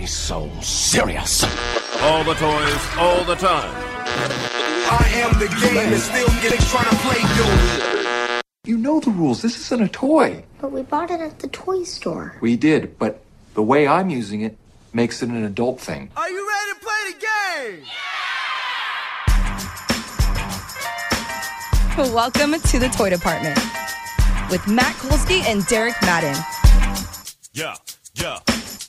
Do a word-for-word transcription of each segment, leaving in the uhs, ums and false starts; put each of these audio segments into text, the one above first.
so serious. All the toys, all the time. I am the game and still getting trying to play dude. You know the rules. This isn't a toy. But we bought it at the toy store. We did, but the way I'm using it makes it an adult thing. Are you ready to play the game? Welcome to the Toy Department with Matt Kolsky and Derek Madden. Yeah, yeah.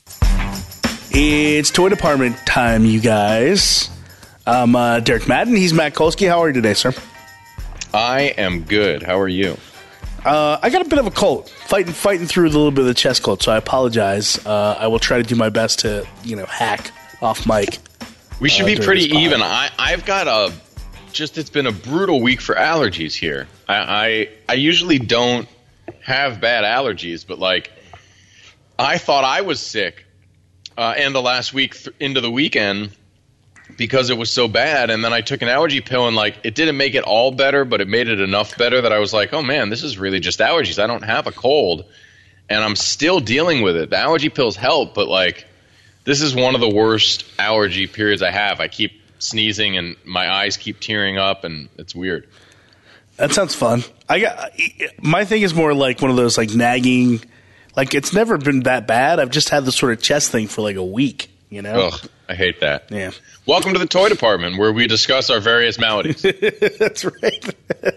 It's Toy Department time, you guys. I'm uh, Derek Madden. He's Matt Kolsky. How are you today, sir? I am good. How are you? Uh, I got a bit of a cold, fighting fighting through a little bit of the chest cold, so I apologize. Uh, I will try to do my best to, you know, hack off mic. We should uh, be pretty even. I, I've got a just. It's been a brutal week for allergies here. I I, I usually don't have bad allergies, but like I thought I was sick, uh, and the last week th- into the weekend. Because it was so bad, and then I took an allergy pill, and like it didn't make it all better, but it made it enough better that I was like, oh man, this is really just allergies. I don't have a cold, and I'm still dealing with it. The allergy pills help, but like this is one of the worst allergy periods I have. I keep sneezing, and my eyes keep tearing up, and it's weird. That sounds fun. I got my thing is more like one of those like nagging, like it's never been that bad. I've just had this sort of chest thing for like a week, you know? Ugh, I hate that. Yeah. Welcome to the Toy Department, where we discuss our various maladies. That's right.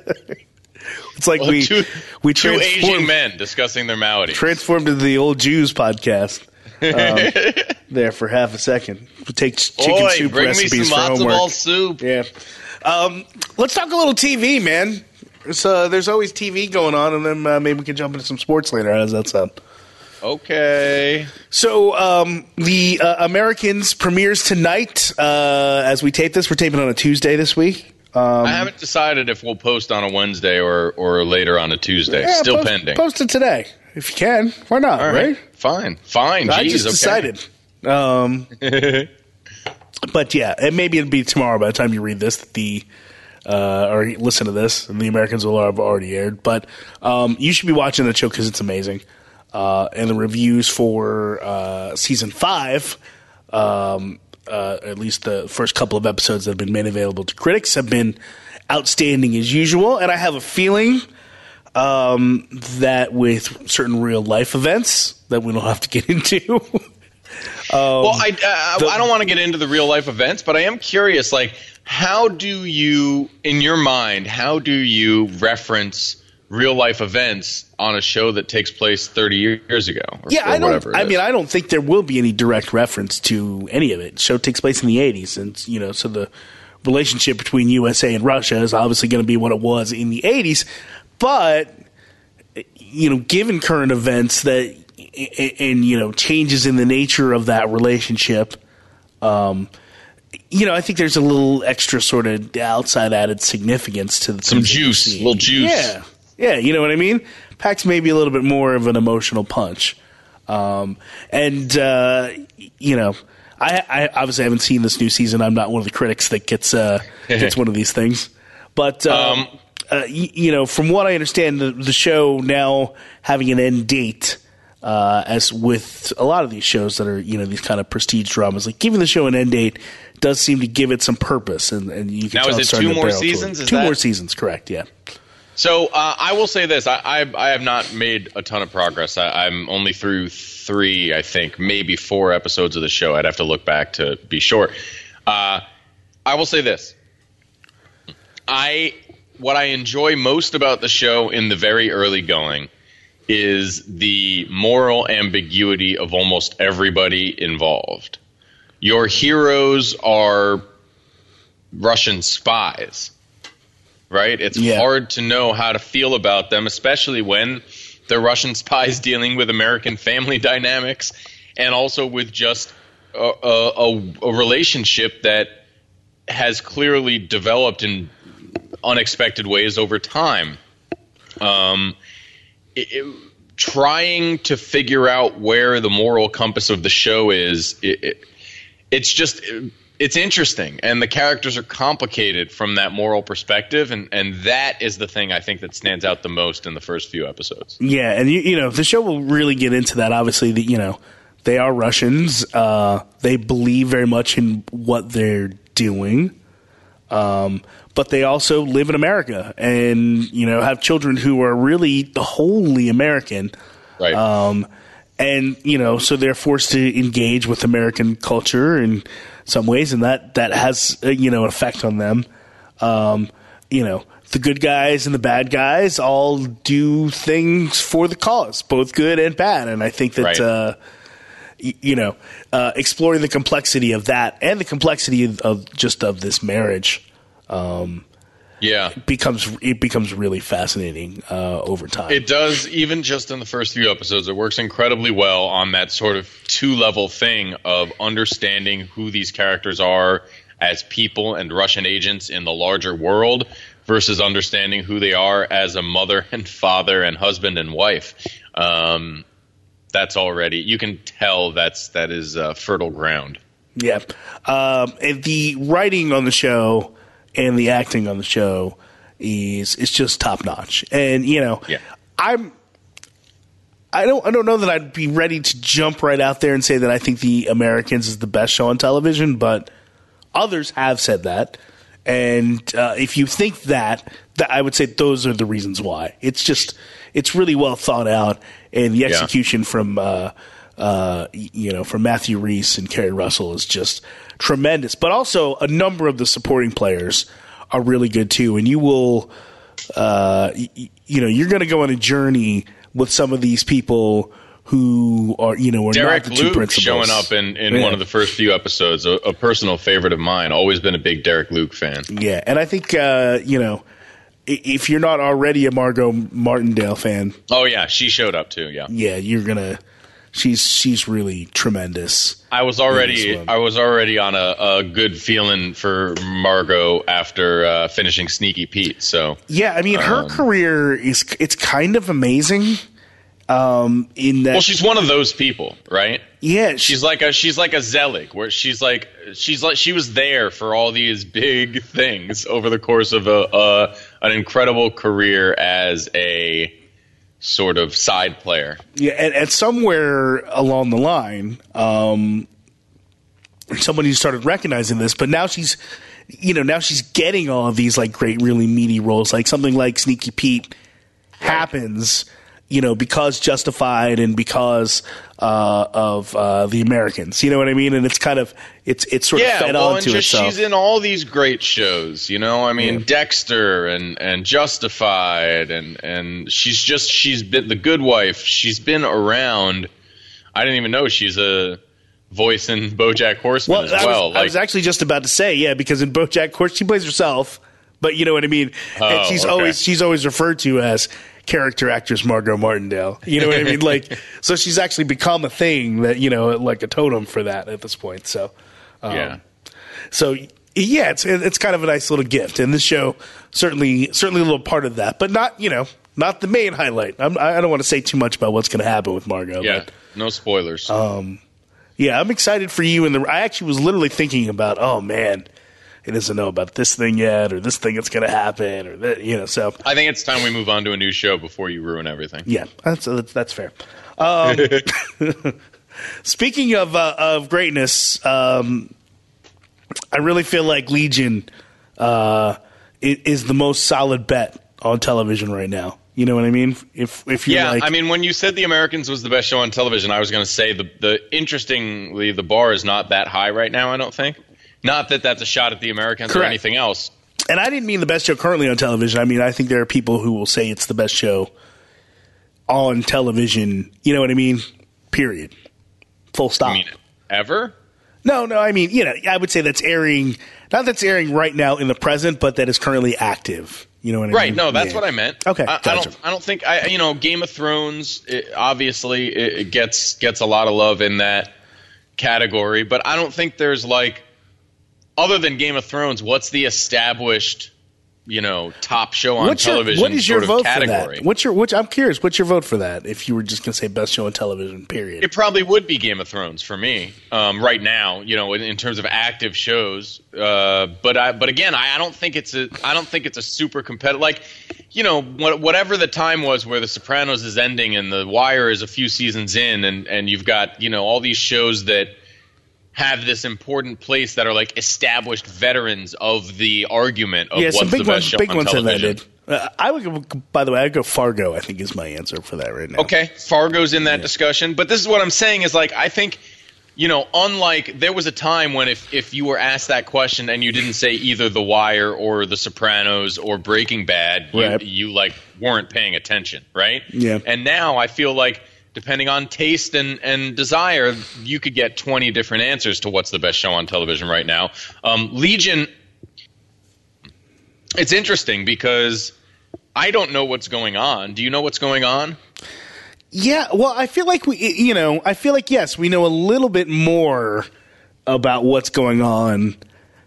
It's like well, we two, we two aging men discussing their maladies. Transformed into the old Jews podcast. Um, there for half a second. We take chicken Oy, soup bring recipes me some for matzo homework. ball soup. Yeah. Um, let's talk a little T V, man. There's, uh, there's always T V going on, and then uh, maybe we can jump into some sports later. How does that sound? Okay. So um, the uh, Americans premieres tonight. Uh, as we tape this, we're taping on a Tuesday this week. Um, I haven't decided if we'll post on a Wednesday or, or later on a Tuesday. yeah, Still post, pending. Post it today if you can. Why not? All right? right. Fine. Fine. I Jeez, just okay. decided. Um, but yeah, and maybe it'll be tomorrow by the time you read this. The uh, or listen to this, and the Americans will have already aired. But um, you should be watching the show because it's amazing. Uh, and the reviews for uh, season five, um, uh, at least the first couple of episodes that have been made available to critics, have been outstanding as usual. And I have a feeling um, that with certain real life events that we don't have to get into. um, well, I, uh, the, I don't want to get into the real life events, but I am curious, like, how do you, in your mind, how do you reference real life events on a show that takes place thirty years ago or, yeah, or I don't, whatever. I mean, I don't think there will be any direct reference to any of it. The show takes place in the eighties, and you know, so the relationship between U S A and Russia is obviously going to be what it was in the eighties. But you know, given current events that and you know changes in the nature of that relationship, um, you know, I think there's a little extra sort of outside added significance to the some juice, little juice, yeah. Yeah, you know what I mean? Packs maybe a little bit more of an emotional punch. Um, and, uh, you know, I, I obviously haven't seen this new season. I'm not one of the critics that gets uh, gets one of these things. But, um, um, uh, y- you know, from what I understand, the, the show now having an end date, uh, as with a lot of these shows that are, you know, these kind of prestige dramas, like giving the show an end date does seem to give it some purpose. And, and you can now, tell is it's it starting two to more barrel seasons? Is Is two that- more seasons, correct, yeah. So uh, I will say this: I, I, I have not made a ton of progress. I, I'm only through three, I think, maybe four episodes of the show. I'd have to look back to be sure. Uh, I will say this: I what I enjoy most about the show in the very early going is the moral ambiguity of almost everybody involved. Your heroes are Russian spies. Right? It's yeah. hard to know how to feel about them, especially when they're Russian spies dealing with American family dynamics and also with just a, a, a relationship that has clearly developed in unexpected ways over time. Um, it, it, trying to figure out where the moral compass of the show is, it, it, it's just... It, It's interesting, and the characters are complicated from that moral perspective, and, and that is the thing I think that stands out the most in the first few episodes. Yeah, and you, you know the show will really get into that. Obviously, the you know they are Russians. Uh, they believe very much in what they're doing. Um, but they also live in America and, you know, have children who are really wholly American. Right. Um, and, you know, so they're forced to engage with American culture in some ways, and that, that has, uh, you know, an effect on them. Um, you know, the good guys and the bad guys all do things for the cause, both good and bad. And I think that, right. uh, y- you know, uh, exploring the complexity of that and the complexity of, of just of this marriage, um, yeah, becomes it becomes really fascinating uh, over time. It does, even just in the first few episodes. It works incredibly well on that sort of two-level thing of understanding who these characters are as people and Russian agents in the larger world versus understanding who they are as a mother and father and husband and wife. Um, that's already, you can tell that's that is uh, fertile ground. Yeah, um, and the writing on the show and the acting on the show is is just top notch. And you know, yeah. I'm I don't I don't know that I'd be ready to jump right out there and say that I think The Americans is the best show on television, but others have said that. And uh, if you think that, that, I would say those are the reasons why. It's just it's really well thought out, and the execution yeah. from uh, uh, you know from Matthew Rhys and Kerry Russell is just tremendous. But also a number of the supporting players are really good too, and you will uh, y- you know you're going to go on a journey with some of these people who are, you know, are Derek not the two Luke principals. showing up in, in yeah. one of the first few episodes, a, a personal favorite of mine. Always been a big Derek Luke fan. Yeah, and I think, uh, you know, if you're not already a Margot Martindale fan. Oh, yeah, she showed up too, yeah. Yeah, you're going to – she's she's really tremendous. I was already I was already on a, a good feeling for Margot after uh, finishing Sneaky Pete. So yeah, I mean, her um, career is – it's kind of amazing. Um, in that, well, she's one of those people, right? Yeah, she's like a she's like a Zelig, where she's like she's like she was there for all these big things over the course of a, a an incredible career as a sort of side player. Yeah, and, and somewhere along the line, um, somebody started recognizing this, but now she's, you know, now she's getting all of these like great, really meaty roles, like something like Sneaky Pete happens. You know, because Justified and because uh, of uh, The Americans, you know what I mean? And it's kind of it's it's sort yeah, of fed well, onto and just, itself. She's in all these great shows, you know. I mean, yeah. Dexter and, and Justified, and, and she's just she's been The Good Wife. She's been around. I didn't even know she's a voice in BoJack Horseman well, as I well. Was, like, I was actually just about to say, yeah, because in BoJack Horseman she plays herself, but you know what I mean. Oh, and she's okay. always she's always referred to as character actress Margot Martindale. You know what I mean? Like, so she's actually become a thing that, you know, like a totem for that at this point. So, um, yeah. So yeah, it's it's kind of a nice little gift, and this show certainly certainly a little part of that, but not you know not the main highlight. I'm, I don't want to say too much about what's going to happen with Margot. Yeah, but, no spoilers. Um, yeah, I'm excited for you. And the I actually was literally thinking about, oh man, he doesn't know about this thing yet, or this thing that's going to happen, or that, you know. So I think it's time we move on to a new show before you ruin everything. Yeah, that's that's, that's fair. Um, speaking of uh, of greatness, um, I really feel like Legion uh, is the most solid bet on television right now. You know what I mean? If if you yeah, like, I mean, when you said The Americans was the best show on television, I was going to say the the interestingly the bar is not that high right now. I don't think. Not that that's a shot at The Americans Correct. or anything else. And I didn't mean the best show currently on television. I mean, I think there are people who will say it's the best show on television. You know what I mean? Period. Full stop. You mean ever? No, no. I mean, you know, I would say that's airing, not that's airing right now in the present, but that is currently active. You know what I right, mean? no, that's yeah. what I meant. Okay, I, gotcha. I don't. I don't think. I you know, Game of Thrones. It, obviously, it, it gets gets a lot of love in that category, but I don't think there's like, other than Game of Thrones, what's the established, you know, top show on what's television your, what is your sort vote of category? For that? What's your? Which I'm curious. What's your vote for that? If you were just going to say best show on television, period. It probably would be Game of Thrones for me um, right now. You know, in, in terms of active shows. Uh, but I, but again, I, I don't think it's a. I don't think it's a super competitive. Like, you know, what, whatever the time was where The Sopranos is ending and The Wire is a few seasons in, and, and you've got, you know, all these shows that have this important place that are like established veterans of the argument of yeah, what's some big the best ones, show big on ones have television. ended. Uh, I would go, by the way, I'd go Fargo, I think is my answer for that right now. Okay, Fargo's in that yeah. discussion. But this is what I'm saying is, like, I think, you know, unlike, there was a time when if, if you were asked that question and you didn't say either The Wire or The Sopranos or Breaking Bad, you, right. you like, weren't paying attention, right? Yeah. And now I feel like, depending on taste and, and desire, you could get twenty different answers to what's the best show on television right now. Um, Legion, it's interesting because I don't know what's going on. Do you know what's going on? Yeah, well, I feel like we, you know, I feel like, yes, we know a little bit more about what's going on,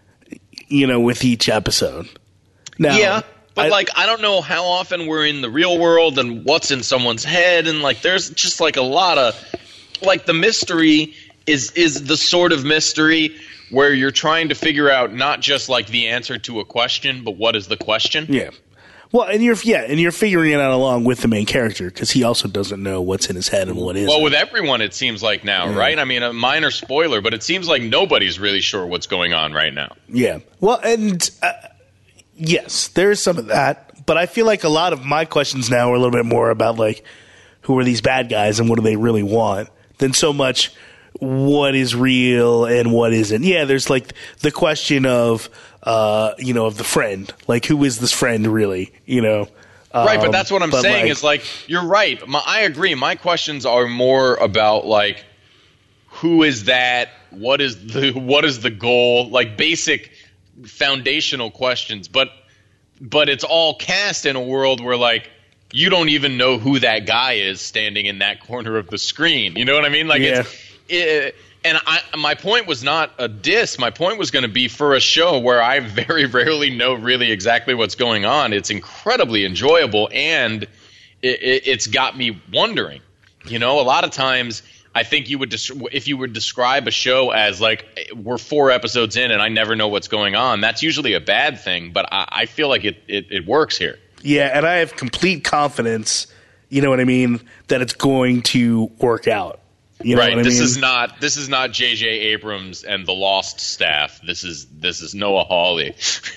you know, with each episode. Now, yeah. But, I, like, I don't know how often we're in the real world and what's in someone's head. And, like, there's just, like, a lot of – like, the mystery is is the sort of mystery where you're trying to figure out not just, like, the answer to a question, but what is the question. Yeah. Well, and you're – yeah, and you're figuring it out along with the main character because he also doesn't know what's in his head and what isn't. Well, with everyone it seems like now, yeah. right? I mean, a minor spoiler, but it seems like nobody's really sure what's going on right now. Yeah. Well, and uh, – yes, there is some of that, but I feel like a lot of my questions now are a little bit more about, like, who are these bad guys and what do they really want than so much what is real and what isn't. Yeah, there's, like, the question of, uh, you know, of the friend. Like, who is this friend really, you know? Um, right, but that's what I'm saying like, is, like, you're right. My, I agree. My questions are more about, like, who is that? What is the what is the goal? Like, basic – foundational questions, but but it's all cast in a world where, like, you don't even know who that guy is standing in that corner of the screen. You know what I mean? Like, yeah. it's it, and I my point was not a diss. My point was going to be for a show where I very rarely know really exactly what's going on. It's incredibly enjoyable, and it, it, it's got me wondering. You know, a lot of times I think you would des- if you would describe a show as, like, we're four episodes in and I never know what's going on, that's usually a bad thing, but I, I feel like it, it, it works here. Yeah, and I have complete confidence, you know what I mean, that it's going to work out. You know right. what I this mean? is not this is not J J Abrams and the Lost staff. This is this is Noah Hawley.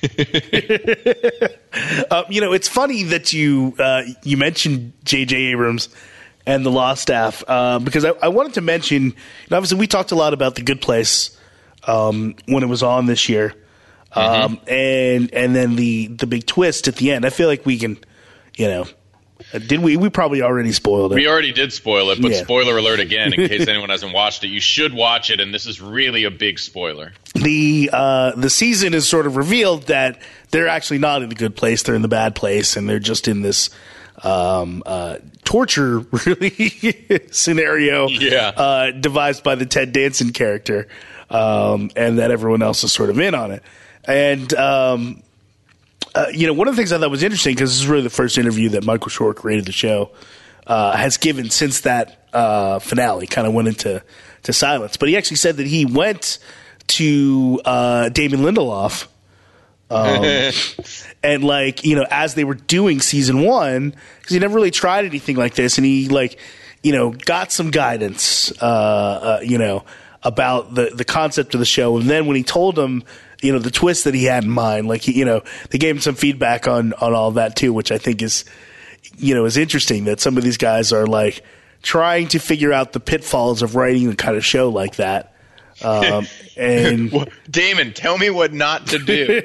uh, you know, it's funny that you uh, you mentioned J J Abrams and the Lost staff, uh, because I, I wanted to mention, you know, obviously we talked a lot about The Good Place um, when it was on this year, um, mm-hmm. and and then the the big twist at the end. I feel like we can, you know, did we? We probably already spoiled it. We already did spoil it, but yeah. Spoiler alert again in case anyone hasn't watched it. You should watch it, and this is really a big spoiler. The uh, the season is sort of revealed that they're actually not in the good place; they're in the bad place, and they're just in this um, uh, torture really scenario yeah. uh, devised by the Ted Danson character, um, and that everyone else is sort of in on it. And um, uh, you know, one of the things I thought was interesting, because this is really the first interview that Michael Schur created the show uh, has given since that uh, finale kind of went into to silence. But he actually said that he went to uh, Damon Lindelof. Um, and like, you know, as they were doing season one, because he never really tried anything like this, and he like, you know, got some guidance, uh, uh, you know, about the, the concept of the show. And then when he told him, you know, the twist that he had in mind, like, he, you know, they gave him some feedback on, on all of that too, which I think is, you know, is interesting that some of these guys are like trying to figure out the pitfalls of writing a kind of show like that. Um, and Damon, tell me what not to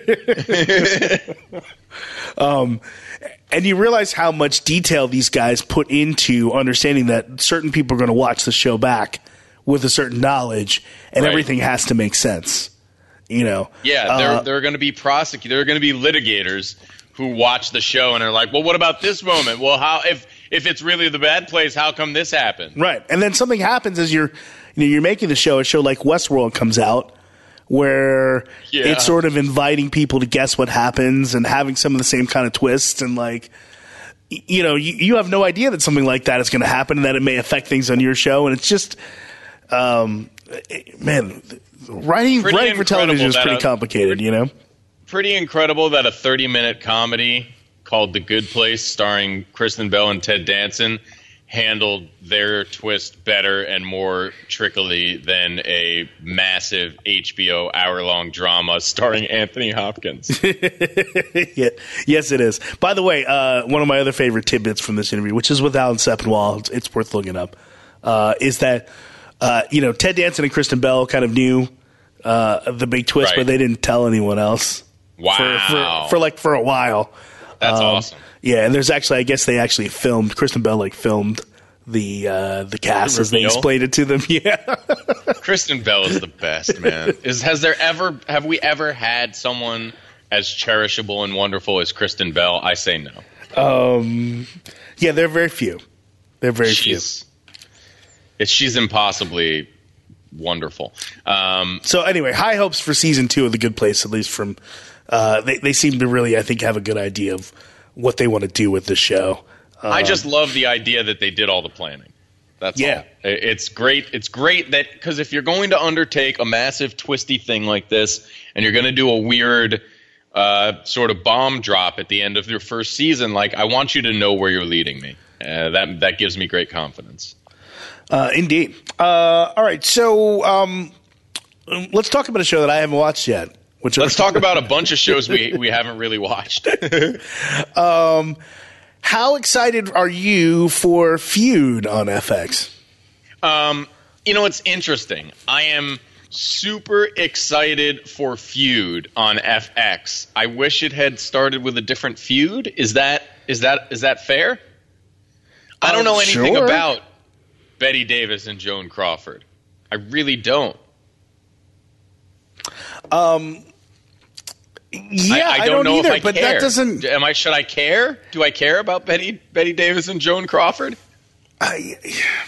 do. um, and you realize how much detail these guys put into understanding that certain people are going to watch the show back with a certain knowledge, and right. everything has to make sense. You know, yeah, there uh, there are going to be prosecutors, there are going to be litigators who watch the show and are like, well, what about this moment? Well, how if if it's really the bad place, how come this happened? Right, and then something happens as you're. You know, you're making the show, a show like Westworld comes out, where yeah. it's sort of inviting people to guess what happens and having some of the same kind of twists. And like, you know, you, you have no idea that something like that is going to happen and that it may affect things on your show. And it's just, um, man, writing, pretty writing for television is pretty a, complicated, you know? Pretty incredible that a thirty minute comedy called The Good Place, starring Kristen Bell and Ted Danson, handled their twist better and more trickily than a massive H B O hour-long drama starring Anthony Hopkins. Yeah. Yes, it is. By the way, uh, one of my other favorite tidbits from this interview, which is with Alan Sepinwall, it's, it's worth looking up, uh, is that uh, you know Ted Danson and Kristen Bell kind of knew uh, the big twist, Right. but they didn't tell anyone else. Wow. For, for, for like for a while. That's Um, awesome. Yeah, and there's actually, I guess they actually filmed, Kristen Bell like filmed the uh, the cast as they reveal? explained it to them. Yeah. Kristen Bell is the best, man. Is has there ever have we ever had someone as cherishable and wonderful as Kristen Bell? I say no. Um, yeah, they're very few. They're very she's, It's, she's impossibly wonderful. Um, few. So anyway, high hopes for season two of The Good Place, at least from uh, they they seem to really, I think, have a good idea of what they want to do with the show. Um, I just love the idea that they did all the planning. That's Yeah. all. It- It's great. It's great that because if you're going to undertake a massive twisty thing like this, and you're going to do a weird uh, sort of bomb drop at the end of your first season, like I want you to know where you're leading me. Uh, that that gives me great confidence. Uh, indeed. Uh, all right, so um, let's talk about a show that I haven't watched yet. Which Let's talk about a bunch of shows we we haven't really watched. um, how excited are you for Feud on F X? Um, you know, it's interesting. I am super excited for Feud on F X. I wish it had started with a different feud. Is that is that is that fair? I don't know anything sure. about Betty Davis and Joan Crawford. I really don't. Um, yeah, I, I, I don't, don't, know either, if I but care. that doesn't. Am I? Should I care? Do I care about Betty Betty Davis and Joan Crawford? I,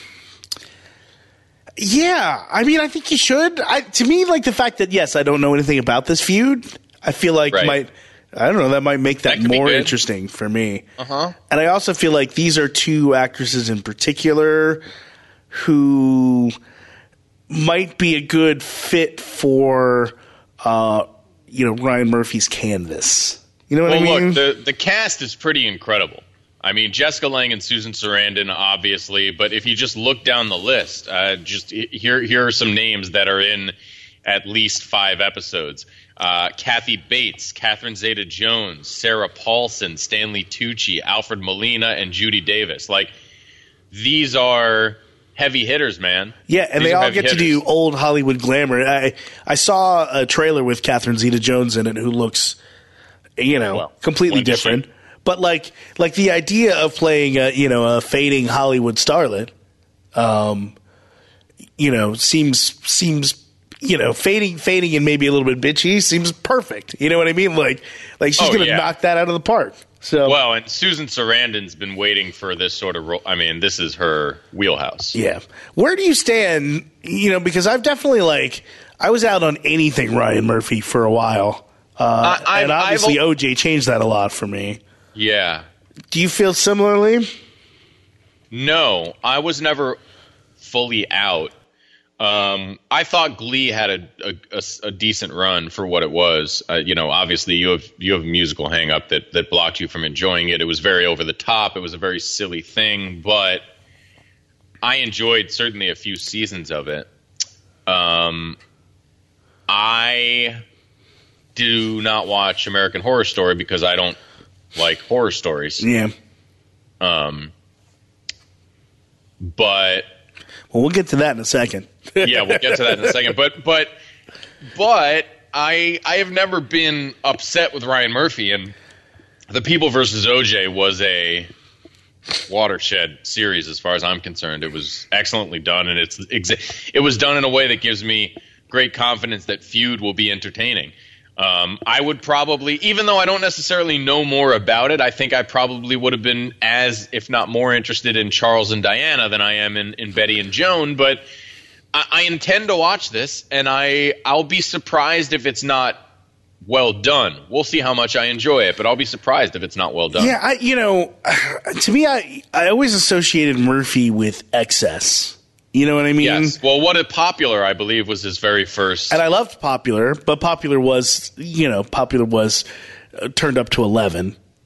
yeah, I mean, I think you should. I, to me, like the fact that yes, I don't know anything about this feud, I feel like Right. might. I don't know. That might make that, That could be more good. interesting for me. Uh huh. And I also feel like these are two actresses in particular who might be a good fit for, uh, you know, Ryan Murphy's canvas. You know what Well, I mean? look, the the cast is pretty incredible. I mean, Jessica Lange and Susan Sarandon, obviously, but if you just look down the list, uh, just here here are some names that are in at least five episodes. Uh, Kathy Bates, Catherine Zeta-Jones, Sarah Paulson, Stanley Tucci, Alfred Molina, and Judy Davis. Like, these are heavy hitters, man. Yeah, and These they are all heavy get to hitters. do old Hollywood glamour. I I saw a trailer with Catherine Zeta-Jones in it who looks, you know, Well, completely when does she? different. But like like the idea of playing a, you know, a fading Hollywood starlet, um, you know, seems seems you know, fading fading and maybe a little bit bitchy seems perfect. You know what I mean? Like like she's Oh, going to yeah. knock that out of the park. So Well, and Susan Sarandon's been waiting for this sort of role. I mean, this is her wheelhouse. yeah. Where do you stand, you know, because I've definitely like I was out on anything Ryan Murphy for a while. Uh, I- I've- and obviously I've- O J changed that a lot for me. Yeah. Do you feel similarly? No, I was never fully out. Um, I thought Glee had a, a, a, a decent run for what it was. Uh, you know, obviously you have you have a musical hang up that, that blocked you from enjoying it. It was very over the top. It was a very silly thing, but I enjoyed certainly a few seasons of it. Um, I do not watch American Horror Story because I don't like horror stories. Yeah. Um, but Well, we'll get to that in a second. yeah, we'll get to that in a second. But but but I I have never been upset with Ryan Murphy, and The People versus O J was a watershed series as far as I'm concerned. It was excellently done, and it's exa- it was done in a way that gives me great confidence that Feud will be entertaining. Um, I would probably, even though I don't necessarily know more about it, I think I probably would have been as, if not more, interested in Charles and Diana than I am in, in Betty and Joan. But I, I intend to watch this, and I I'll be surprised if it's not well done. We'll see how much I enjoy it, but I'll be surprised if it's not well done. Yeah, I, you know, to me, I I always associated Murphy with excess. You know what I mean? Yes. Well, What Is Popular, I believe, was his very first. And I loved Popular, but Popular was, you know, Popular was uh, turned up to eleven.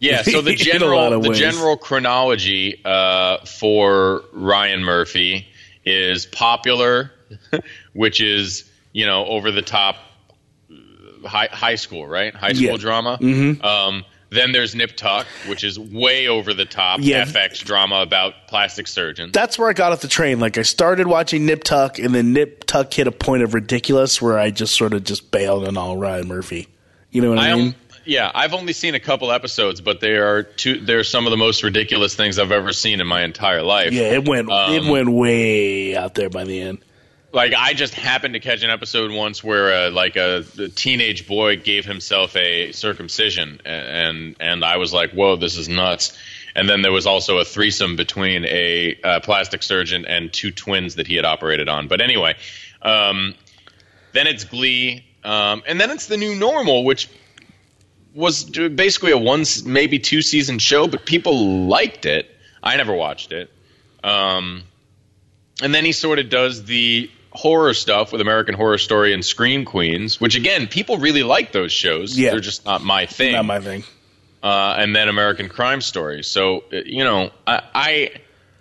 Yeah, so the In a lot general of the ways. general chronology uh, for Ryan Murphy is Popular, which is, you know, over the top high high school, right? High school Yeah. drama. Mm-hmm. Um, then there's Nip Tuck, which is way over the top Yeah. F X drama about plastic surgeons. That's where I got off the train. Like, I started watching Nip Tuck, and then Nip Tuck hit a point of ridiculous where I just sort of just bailed on all Ryan Murphy. You know what I, I mean? am, yeah, I've only seen a couple episodes, but they are two. They're some of the most ridiculous things I've ever seen in my entire life. Yeah, it went Um, it went way out there by the end. Like, I just happened to catch an episode once where, uh, like, a, a teenage boy gave himself a circumcision, and and I was like, "Whoa, this is nuts!" And then there was also a threesome between a uh, plastic surgeon and two twins that he had operated on. But anyway, um, then it's Glee, um, and then it's The New Normal, which was basically a one, maybe two season show, but people liked it. I never watched it. Um, and then he sort of does the horror stuff with American Horror Story and Scream Queens, which, again, people really like those shows. Yeah. They're just not my thing. Not my thing. Uh, and then American Crime Story. So, uh, you know, I,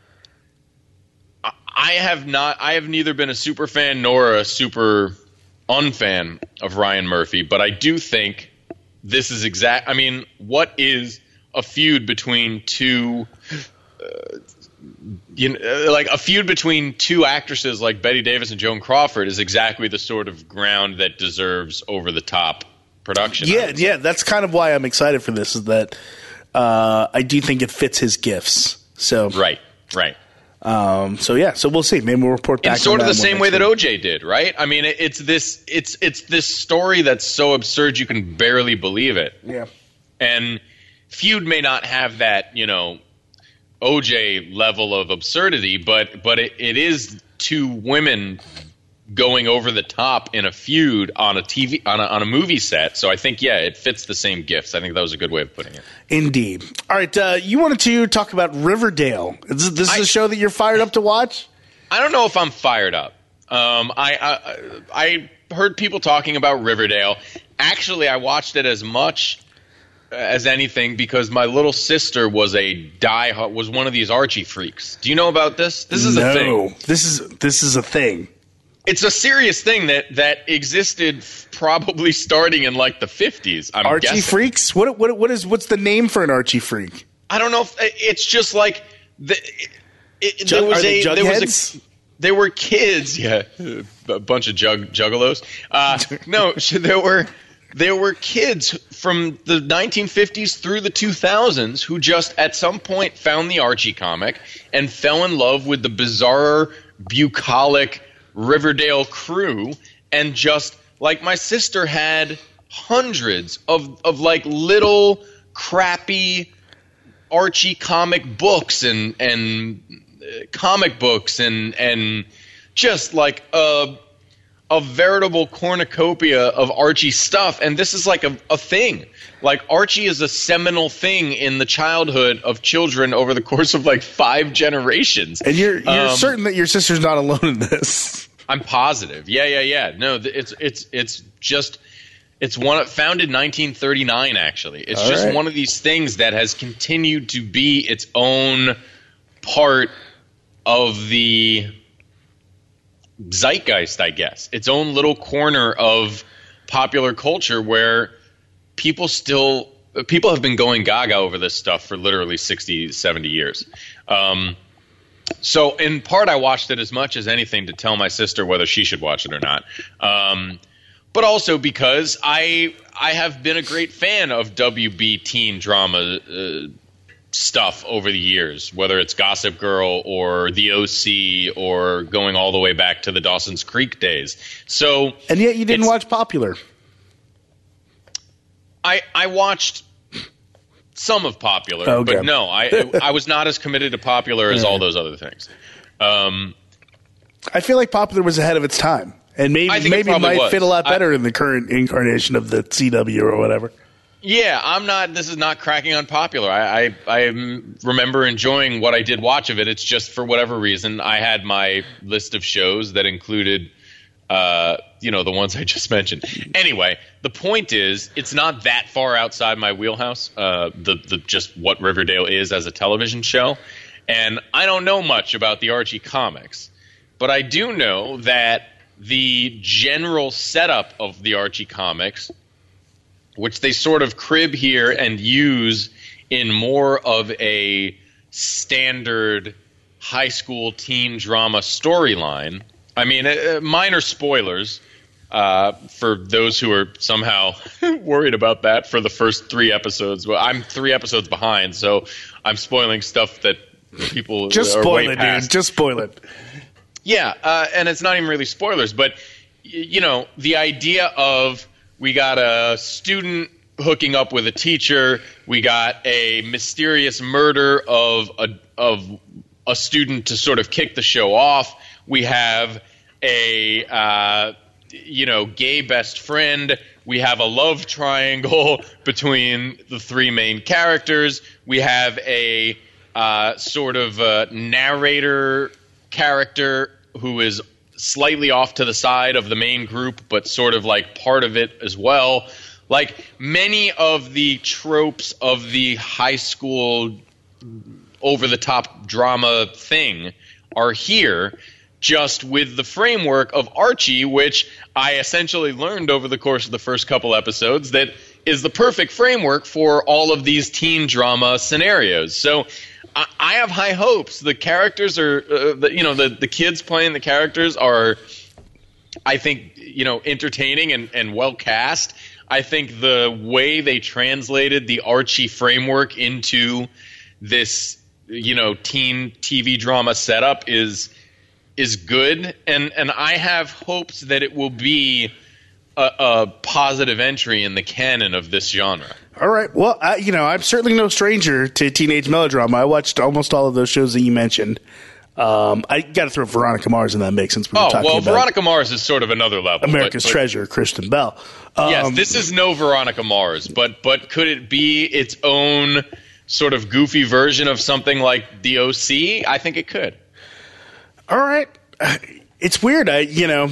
I I have not I have neither been a super fan nor a super unfan of Ryan Murphy, but I do think this is exact. I mean, what is a feud between two uh, you know, like a feud between two actresses like Bette Davis and Joan Crawford is exactly the sort of ground that deserves over the top production. Yeah, yeah, that's kind of why I'm excited for this. Is that uh, I do think it fits his gifts. So Right, right. Um, so yeah, so we'll see. Maybe we'll report back. In sort on of the that same more way next that week. O J did, right? I mean, it, it's this, it's it's this story that's so absurd you can barely believe it. Yeah. And Feud may not have that, you know, O J level of absurdity, but but it, it is two women going over the top in a feud on a T V on a, on a movie set. So I think, yeah, it fits the same gifts. I think that was a good way of putting it. Indeed. All right, uh, you wanted to talk about Riverdale. Is this, this is I- a show that you're fired up to watch? I don't know if I'm fired up. Um, I, I I heard people talking about Riverdale. Actually, I watched it as much as anything because my little sister was a die was one of these Archie freaks. Do you know about this? This is no, a thing. this is this is a thing. It's a serious thing that that existed probably starting in like the fifties. I'm Archie guessing. freaks. What what what is what's the name for an Archie freak? I don't know if it's just like the. It, Jug- there was are they a there was Jugheads? a there were kids, yeah, a bunch of jug juggalos. Uh, no, so there were there were kids from the nineteen fifties through the two thousands who just at some point found the Archie comic and fell in love with the bizarre, bucolic Riverdale crew, and just like my sister had hundreds of of like little crappy Archie comic books and and uh, comic books and and just like a a veritable cornucopia of Archie stuff. And this is like a, a thing. Like Archie is a seminal thing in the childhood of children over the course of like five generations. And you're you're Um, certain that your sister's not alone in this. I'm positive. Yeah, yeah, yeah. No, th- it's it's it's just it's one founded nineteen thirty-nine. Actually, it's All just right. one of these things that has continued to be its own part of the zeitgeist, I guess. Its own little corner of popular culture where people still people have been going gaga over this stuff for literally sixty, seventy years. Um, So, in part, I watched it as much as anything to tell my sister whether she should watch it or not. Um, but also because I I have been a great fan of W B teen drama uh, stuff over the years, whether it's Gossip Girl or The O C or going all the way back to the Dawson's Creek days. So, And yet you didn't it's- watch Popular. I I watched some of Popular, Okay. but no, I I was not as committed to Popular as all those other things. Um, I feel like Popular was ahead of its time. And maybe I think it maybe it probably might was. fit a lot I- better in the current incarnation of the C W or whatever. Yeah, I'm not. This is not cracking on Popular. I, I I remember enjoying what I did watch of it. It's just for whatever reason I had my list of shows that included Uh, you know, the ones I just mentioned. Anyway, the point is, it's not that far outside my wheelhouse, uh, the, the just what Riverdale is as a television show. And I don't know much about the Archie comics, but I do know that the general setup of the Archie comics, which they sort of crib here and use in more of a standard high school teen drama storyline. I mean, uh, minor spoilers uh, for those who are somehow worried about that for the first three episodes. Well, I'm three episodes behind, so I'm spoiling stuff that people Just are spoil way it, past. dude. Just spoil it. Yeah, uh, and it's not even really spoilers, but, y- you know, the idea of we got a student hooking up with a teacher, we got a mysterious murder of a of a student to sort of kick the show off. We have a, uh, you know, gay best friend. We have a love triangle between the three main characters. We have a uh, sort of uh, narrator character who is slightly off to the side of the main group, but sort of like part of it as well. Like many of the tropes of the high school over-the-top drama thing are here, just with the framework of Archie, which I essentially learned over the course of the first couple episodes that is the perfect framework for all of these teen drama scenarios. So I, I have high hopes. The characters are, uh, the, you know, the, the kids playing the characters are, I think, you know, entertaining and, and well cast. I think the way they translated the Archie framework into this, you know, teen T V drama setup is is good, and and I have hopes that it will be a, a positive entry in the canon of this genre. All right. Well, I, you know, I'm certainly no stranger to teenage melodrama. I watched almost all of those shows that you mentioned. Um, I got to throw Veronica Mars in that mix since we were oh, talking well, about Veronica Mars is sort of another level. America's but, but, Treasure, Kristen Bell. Um, yes, this is no Veronica Mars, but but could it be its own sort of goofy version of something like The O C? I think it could. All right. It's weird. I, you know,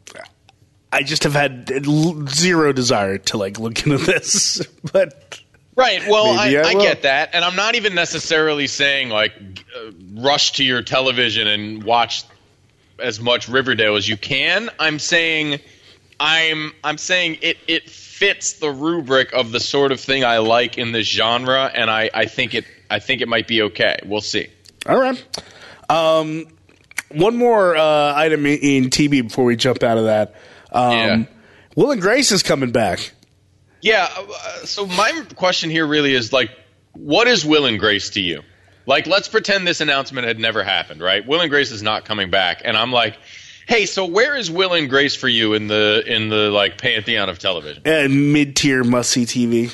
I just have had zero desire to like look into this, but right. Well, I, I, I will. get that, and I'm not even necessarily saying like uh, rush to your television and watch as much Riverdale as you can. I'm saying, I'm I'm saying it it fits the rubric of the sort of thing I like in this genre, and I, I think it I think it might be okay. We'll see. All right. Um, one more uh, item in, in T V before we jump out of that. Um, Yeah. Will and Grace is coming back. Yeah. Uh, so my question here really is like, what is Will and Grace to you? Like, let's pretend this announcement had never happened, right? Will and Grace is not coming back, and I'm like, hey, so where is Will and Grace for you in the in the like pantheon of television? Uh, mid-tier must-see T V.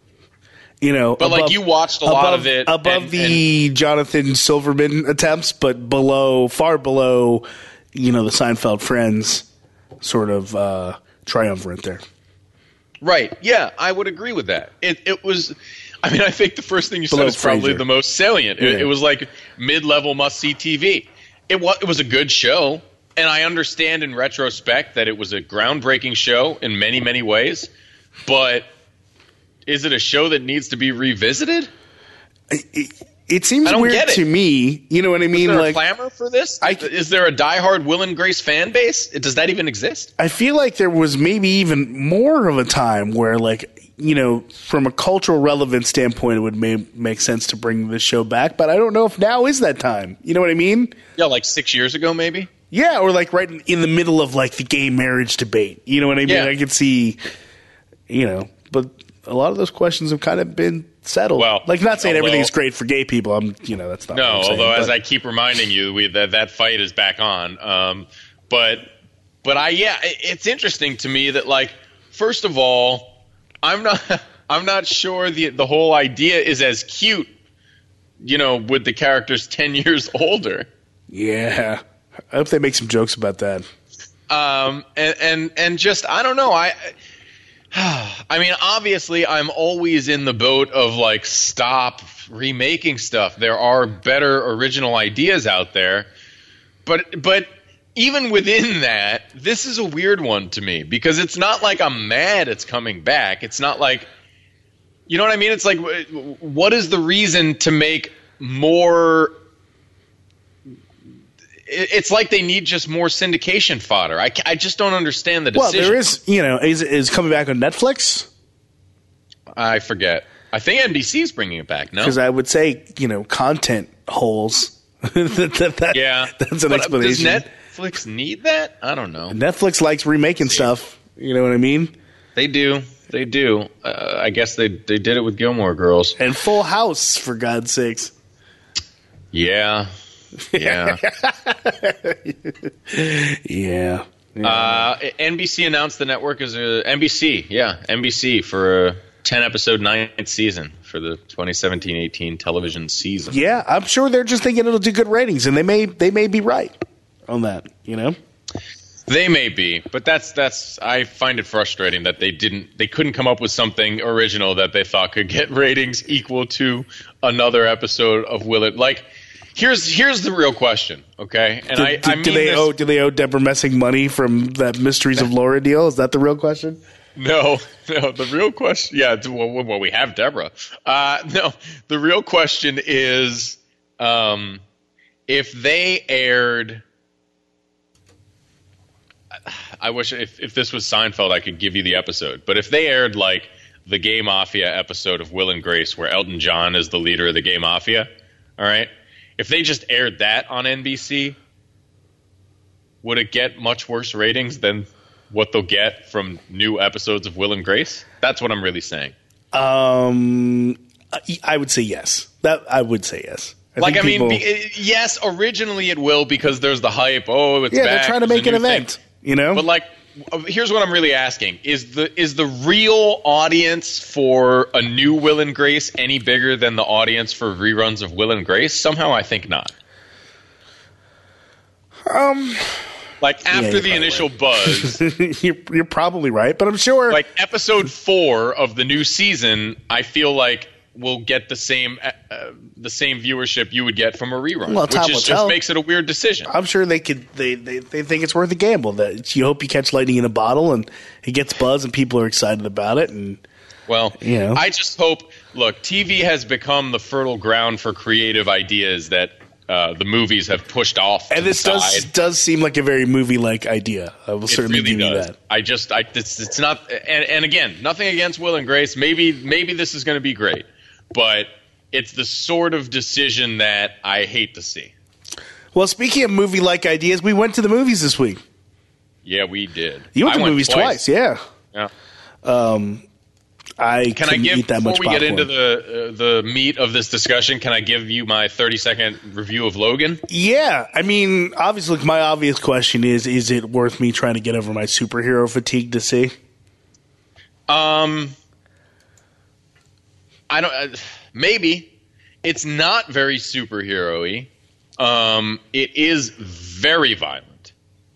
You know, But like you watched a lot of it above and- the Jonathan Silverman attempts, but below, far below, you know, the Seinfeld Friends sort of uh, triumvirate there. Right. Yeah, I would agree with that. It it was. I mean, I think the first thing you Below said is probably Frasier. the most salient. It, Yeah. it was like mid-level must-see T V. It was it was a good show, and I understand in retrospect that it was a groundbreaking show in many many ways. But is it a show that needs to be revisited? It, it seems I don't weird get it. to me. You know what I mean? Is there Like, a clamor for this? I- is there a diehard Will and Grace fan base? Does that even exist? I feel like there was maybe even more of a time where, like, you know, from a cultural relevance standpoint, it would may, make sense to bring this show back. But I don't know if now is that time. You know what I mean? Yeah, like six years ago, maybe. Yeah, or like right in, in the middle of like the gay marriage debate. You know what I mean? Yeah. I could see, you know, but a lot of those questions have kind of been settled. Well, like, not saying oh, everything's well- great for gay people. I'm, you know, that's not. No, what I'm saying, although as but- I keep reminding you, we, that that fight is back on. Um, but but I yeah, it- it's interesting to me that like first of all, I'm not I'm not sure the the whole idea is as cute, you know, with the characters ten years older. yeah, I hope they make some jokes about that. Um, and, and, and just, I don't know. I, I mean, obviously I'm always in the boat of like, stop remaking stuff. There are better original ideas out there, but, but even within that, this is a weird one to me because it's not like I'm mad it's coming back. It's not like, you know what I mean? It's like, what is the reason to make more? It's like they need just more syndication fodder. I, I just don't understand the decision. Well, there is, you know, is is coming back on Netflix? I forget. I think N B C is bringing it back. No, because I would say, you know, content holes. that, that, that, yeah, that's an but explanation. Does Netflix need that? I don't know. Netflix likes remaking stuff. You know what I mean? They do. They do. Uh, I guess they they did it with Gilmore Girls and Full House, for God's sakes. Yeah. Yeah. yeah. yeah. Uh, N B C announced the network is a N B C. Yeah, N B C for a ten episode ninth season for the twenty seventeen eighteen television season. Yeah, I'm sure they're just thinking it'll do good ratings, and they may they may be right on that. You know, they may be, but that's that's. I find it frustrating that they didn't they couldn't come up with something original that they thought could get ratings equal to another episode of Will It. Like, here's here's the real question, okay? And do, I, do, I mean do they this, owe do they owe Deborah Messing money from that Mysteries of Laura deal? Is that the real question? No, no. The real question, yeah. Well, well we have Deborah. Uh, no, the real question is, um, if they aired. I wish if, if this was Seinfeld, I could give you the episode. But if they aired like the Gay Mafia episode of Will and Grace, where Elton John is the leader of the Gay Mafia, all right. If they just aired that on N B C, would it get much worse ratings than what they'll get from new episodes of Will and Grace? That's what I'm really saying. Um, I would say yes. That I would say yes. I like, I people, mean, be, yes, originally it will because there's the hype. Oh, it's yeah, back. They're trying to make an event, thing. You know? But like, here's what I'm really asking. Is the is the real audience for a new Will and Grace any bigger than the audience for reruns of Will and Grace? Somehow I think not. Um... Like, after yeah, the initial right. buzz. you're, you're probably right, but I'm sure. Like, episode four of the new season, I feel like will get the same uh, the same viewership you would get from a rerun, well, which time is, will just tell. makes it a weird decision. I'm sure they could. They, they, they think it's worth a gamble. That you hope you catch lightning in a bottle and it gets buzz and people are excited about it. And well, you know. I just hope. Look, T V has become the fertile ground for creative ideas that uh, the movies have pushed off. And to this the does side. does seem like a very movie-like idea. I will It certainly really give you does. that. I just, I, it's, it's not, and, and again, nothing against Will and Grace. Maybe, maybe this is going to be great, but it's the sort of decision that I hate to see. Well, speaking of movie-like ideas, we went to the movies this week. Yeah, we did. You went I to the movies twice. twice, yeah. Yeah. Um, I can I give eat that before much we popcorn. get into the uh, the meat of this discussion? Can I give you my thirty second review of Logan? Yeah, I mean, obviously, my obvious question is: is it worth me trying to get over my superhero fatigue to see? Um, I don't. Uh, maybe it's not very superhero-y. Um, it is very violent,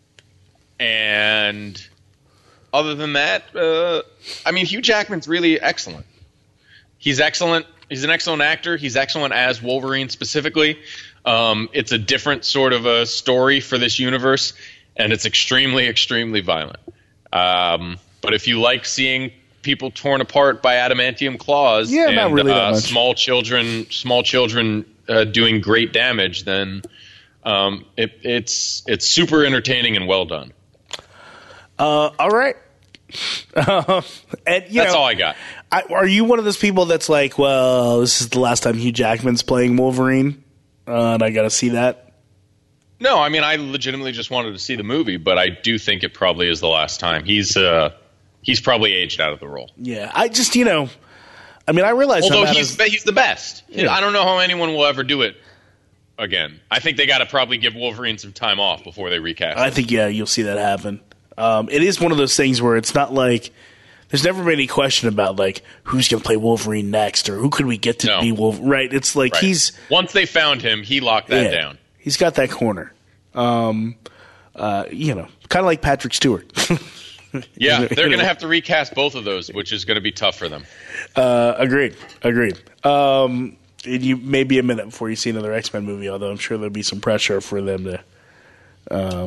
and other than that, uh, I mean, Hugh Jackman's really excellent. He's excellent. He's an excellent actor. He's excellent as Wolverine specifically. Um, it's a different sort of a story for this universe, and it's extremely, extremely violent. Um, but if you like seeing people torn apart by adamantium claws yeah, and not really that uh, much. small children, small children uh, doing great damage, then um, it, it's it's super entertaining and well done. Uh, all right. Uh, and, you That's know, all I got. I, are you one of those people that's like, well, this is the last time Hugh Jackman's playing Wolverine, uh, and I got to see that? No, I mean, I legitimately just wanted to see the movie, but I do think it probably is the last time. He's uh, he's probably aged out of the role. Yeah, I just, you know, I mean, I realize Although I'm he's as, he's the best. Yeah. I don't know how anyone will ever do it again. I think they got to probably give Wolverine some time off before they recast I him. think, yeah, you'll see that happen. Um, it is one of those things where it's not like there's never been any question about like who's going to play Wolverine next or who could we get to No. be Wolverine. Right? It's like Right. he's Once they found him, he locked that yeah, down. He's got that corner. Um, uh, you know, kind of like Patrick Stewart. Yeah, You they're know. going to have to recast both of those, which is going to be tough for them. Uh, agreed. Agreed. Um, and you maybe a minute before you see another X-Men movie, although I'm sure there'll be some pressure for them to. Uh, Yeah.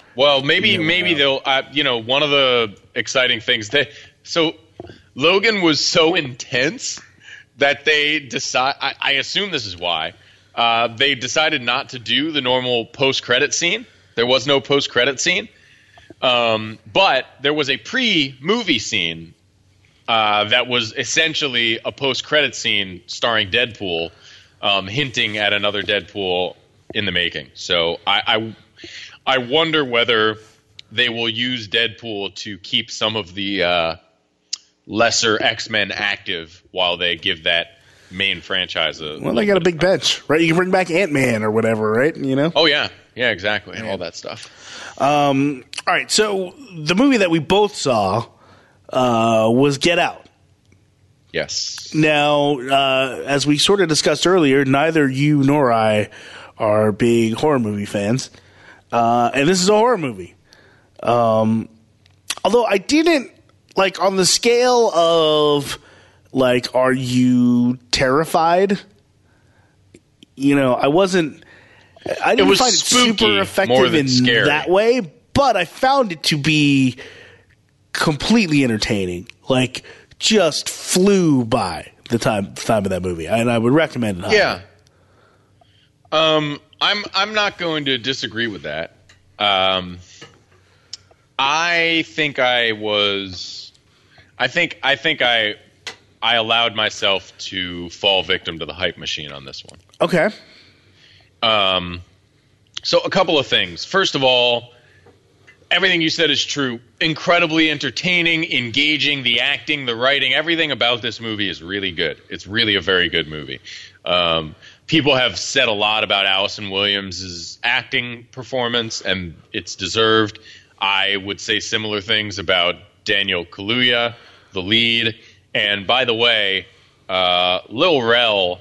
Well, maybe Yeah, maybe wow. they'll. Uh, you know, one of the exciting things they so Logan was so intense that they decide. I, I assume this is why uh, they decided not to do the normal post credit scene. There was no post credit scene, um, but there was a pre movie scene uh, that was essentially a post credit scene starring Deadpool, um, hinting at another Deadpool in the making. So I. I I wonder whether they will use Deadpool to keep some of the uh, lesser X-Men active while they give that main franchise a. Well, they got a big bench, right? You can bring back Ant-Man or whatever, right? You know. Oh yeah, yeah, exactly, all that stuff. Um, all right, so the movie that we both saw uh, was Get Out. Yes. Now, uh, as we sort of discussed earlier, neither you nor I are big horror movie fans. Uh, and this is a horror movie. Um, although I didn't, like, on the scale of, like, are you terrified? You know, I wasn't, I didn't was find it spooky super more effective than in scary. that way, but I found it to be completely entertaining. Like, just flew by the time, the time of that movie. And I would recommend it. highly. Yeah. Um, I'm I'm not going to disagree with that. Um, I think I was, I think I think I I allowed myself to fall victim to the hype machine on this one. Okay. Um, so a couple of things. First of all, everything you said is true. Incredibly entertaining, engaging. The acting, the writing, everything about this movie is really good. It's really a very good movie. Um, people have said a lot about Allison Williams' acting performance, and it's deserved. I would say similar things about Daniel Kaluuya, the lead. And by the way, uh, Lil Rel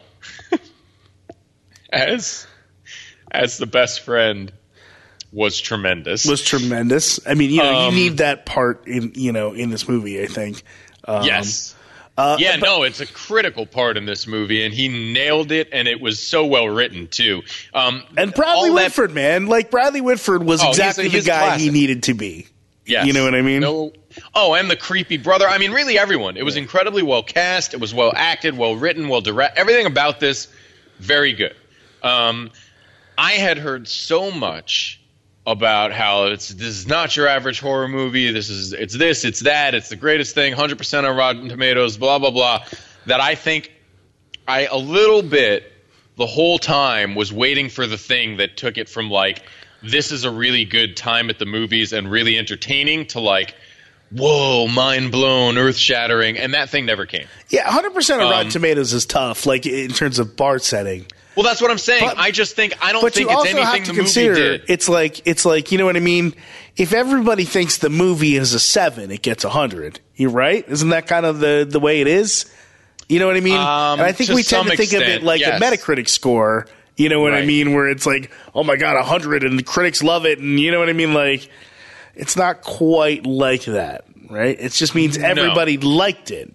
as as the best friend was tremendous. Was tremendous. I mean, you know, Um, you need that part in, you know, in this movie, I think. Um, yes. Uh, yeah, but- no, it's a critical part in this movie, and he nailed it, and it was so well written too. Um, And Bradley all that- Whitford, man, like Bradley Whitford was Oh, he's a- exactly he's the a guy he classic. needed to be. Yes. You know what I mean? No. Oh, and the creepy brother. I mean, really everyone. It was incredibly well cast. It was well acted, well written, well direct. Everything about this, very good. Um, I had heard so much about how it's this is not your average horror movie. This is it's this, it's that, it's the greatest thing. one hundred percent on Rotten Tomatoes. Blah blah blah. That I think I a little bit the whole time was waiting for the thing that took it from like this is a really good time at the movies and really entertaining to like whoa, mind blown, earth shattering, and that thing never came. Yeah, one hundred percent of Rotten Um, Tomatoes is tough, like in terms of bar setting. Well, that's what I'm saying. But- I just think I don't But think you it's also anything have to the movie consider did. it's like it's like you know what I mean. If everybody thinks the movie is a seven, it gets a hundred. You're right, isn't that kind of the the way it is? You know what I mean? Um, and I think to we tend some to think of extent, it like yes. a Metacritic score. You know what I Right. mean? Where it's like, oh my god, a hundred, and the critics love it, and you know what I mean? Like, it's not quite like that, right? It just means everybody liked it.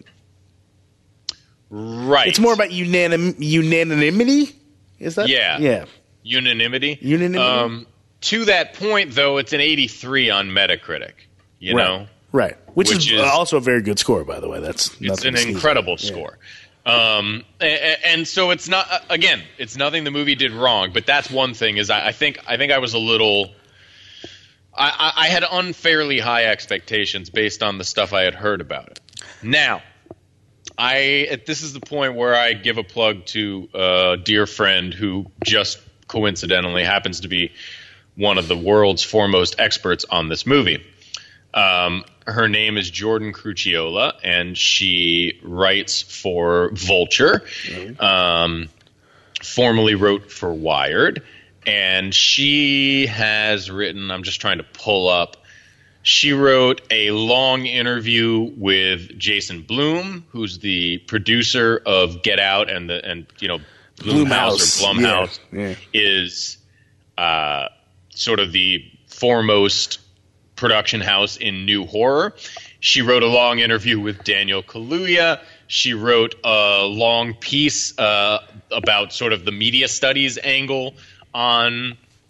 Right. It's more about unanim- unanimity. Is that? Yeah. Yeah. unanimity. Unanimity. Um, to that point, though, it's an eighty-three on Metacritic. You right. know, Right. Which, Which is, is- also a very good score, by the way. That's it's nothing an to sneeze incredible at. Yeah. score. Um, and, and so it's not uh, again, it's nothing the movie did wrong, but that's one thing. Is I, I think I think I was a little. I, I, I had unfairly high expectations based on the stuff I had heard about it. Now, I this is the point where I give a plug to a dear friend who just coincidentally happens to be one of the world's foremost experts on this movie. Um, her name is Jordan Crucchiola, and she writes for Vulture, um, formerly wrote for Wired, and she has written, I'm just trying to pull up, she wrote a long interview with Jason Blum, who's the producer of Get Out, and the and you know Blumhouse or Blumhouse Yeah, yeah. is uh, sort of the foremost production house in new horror. She wrote a long interview with Daniel Kaluuya. She wrote a long piece uh, about sort of the media studies angle on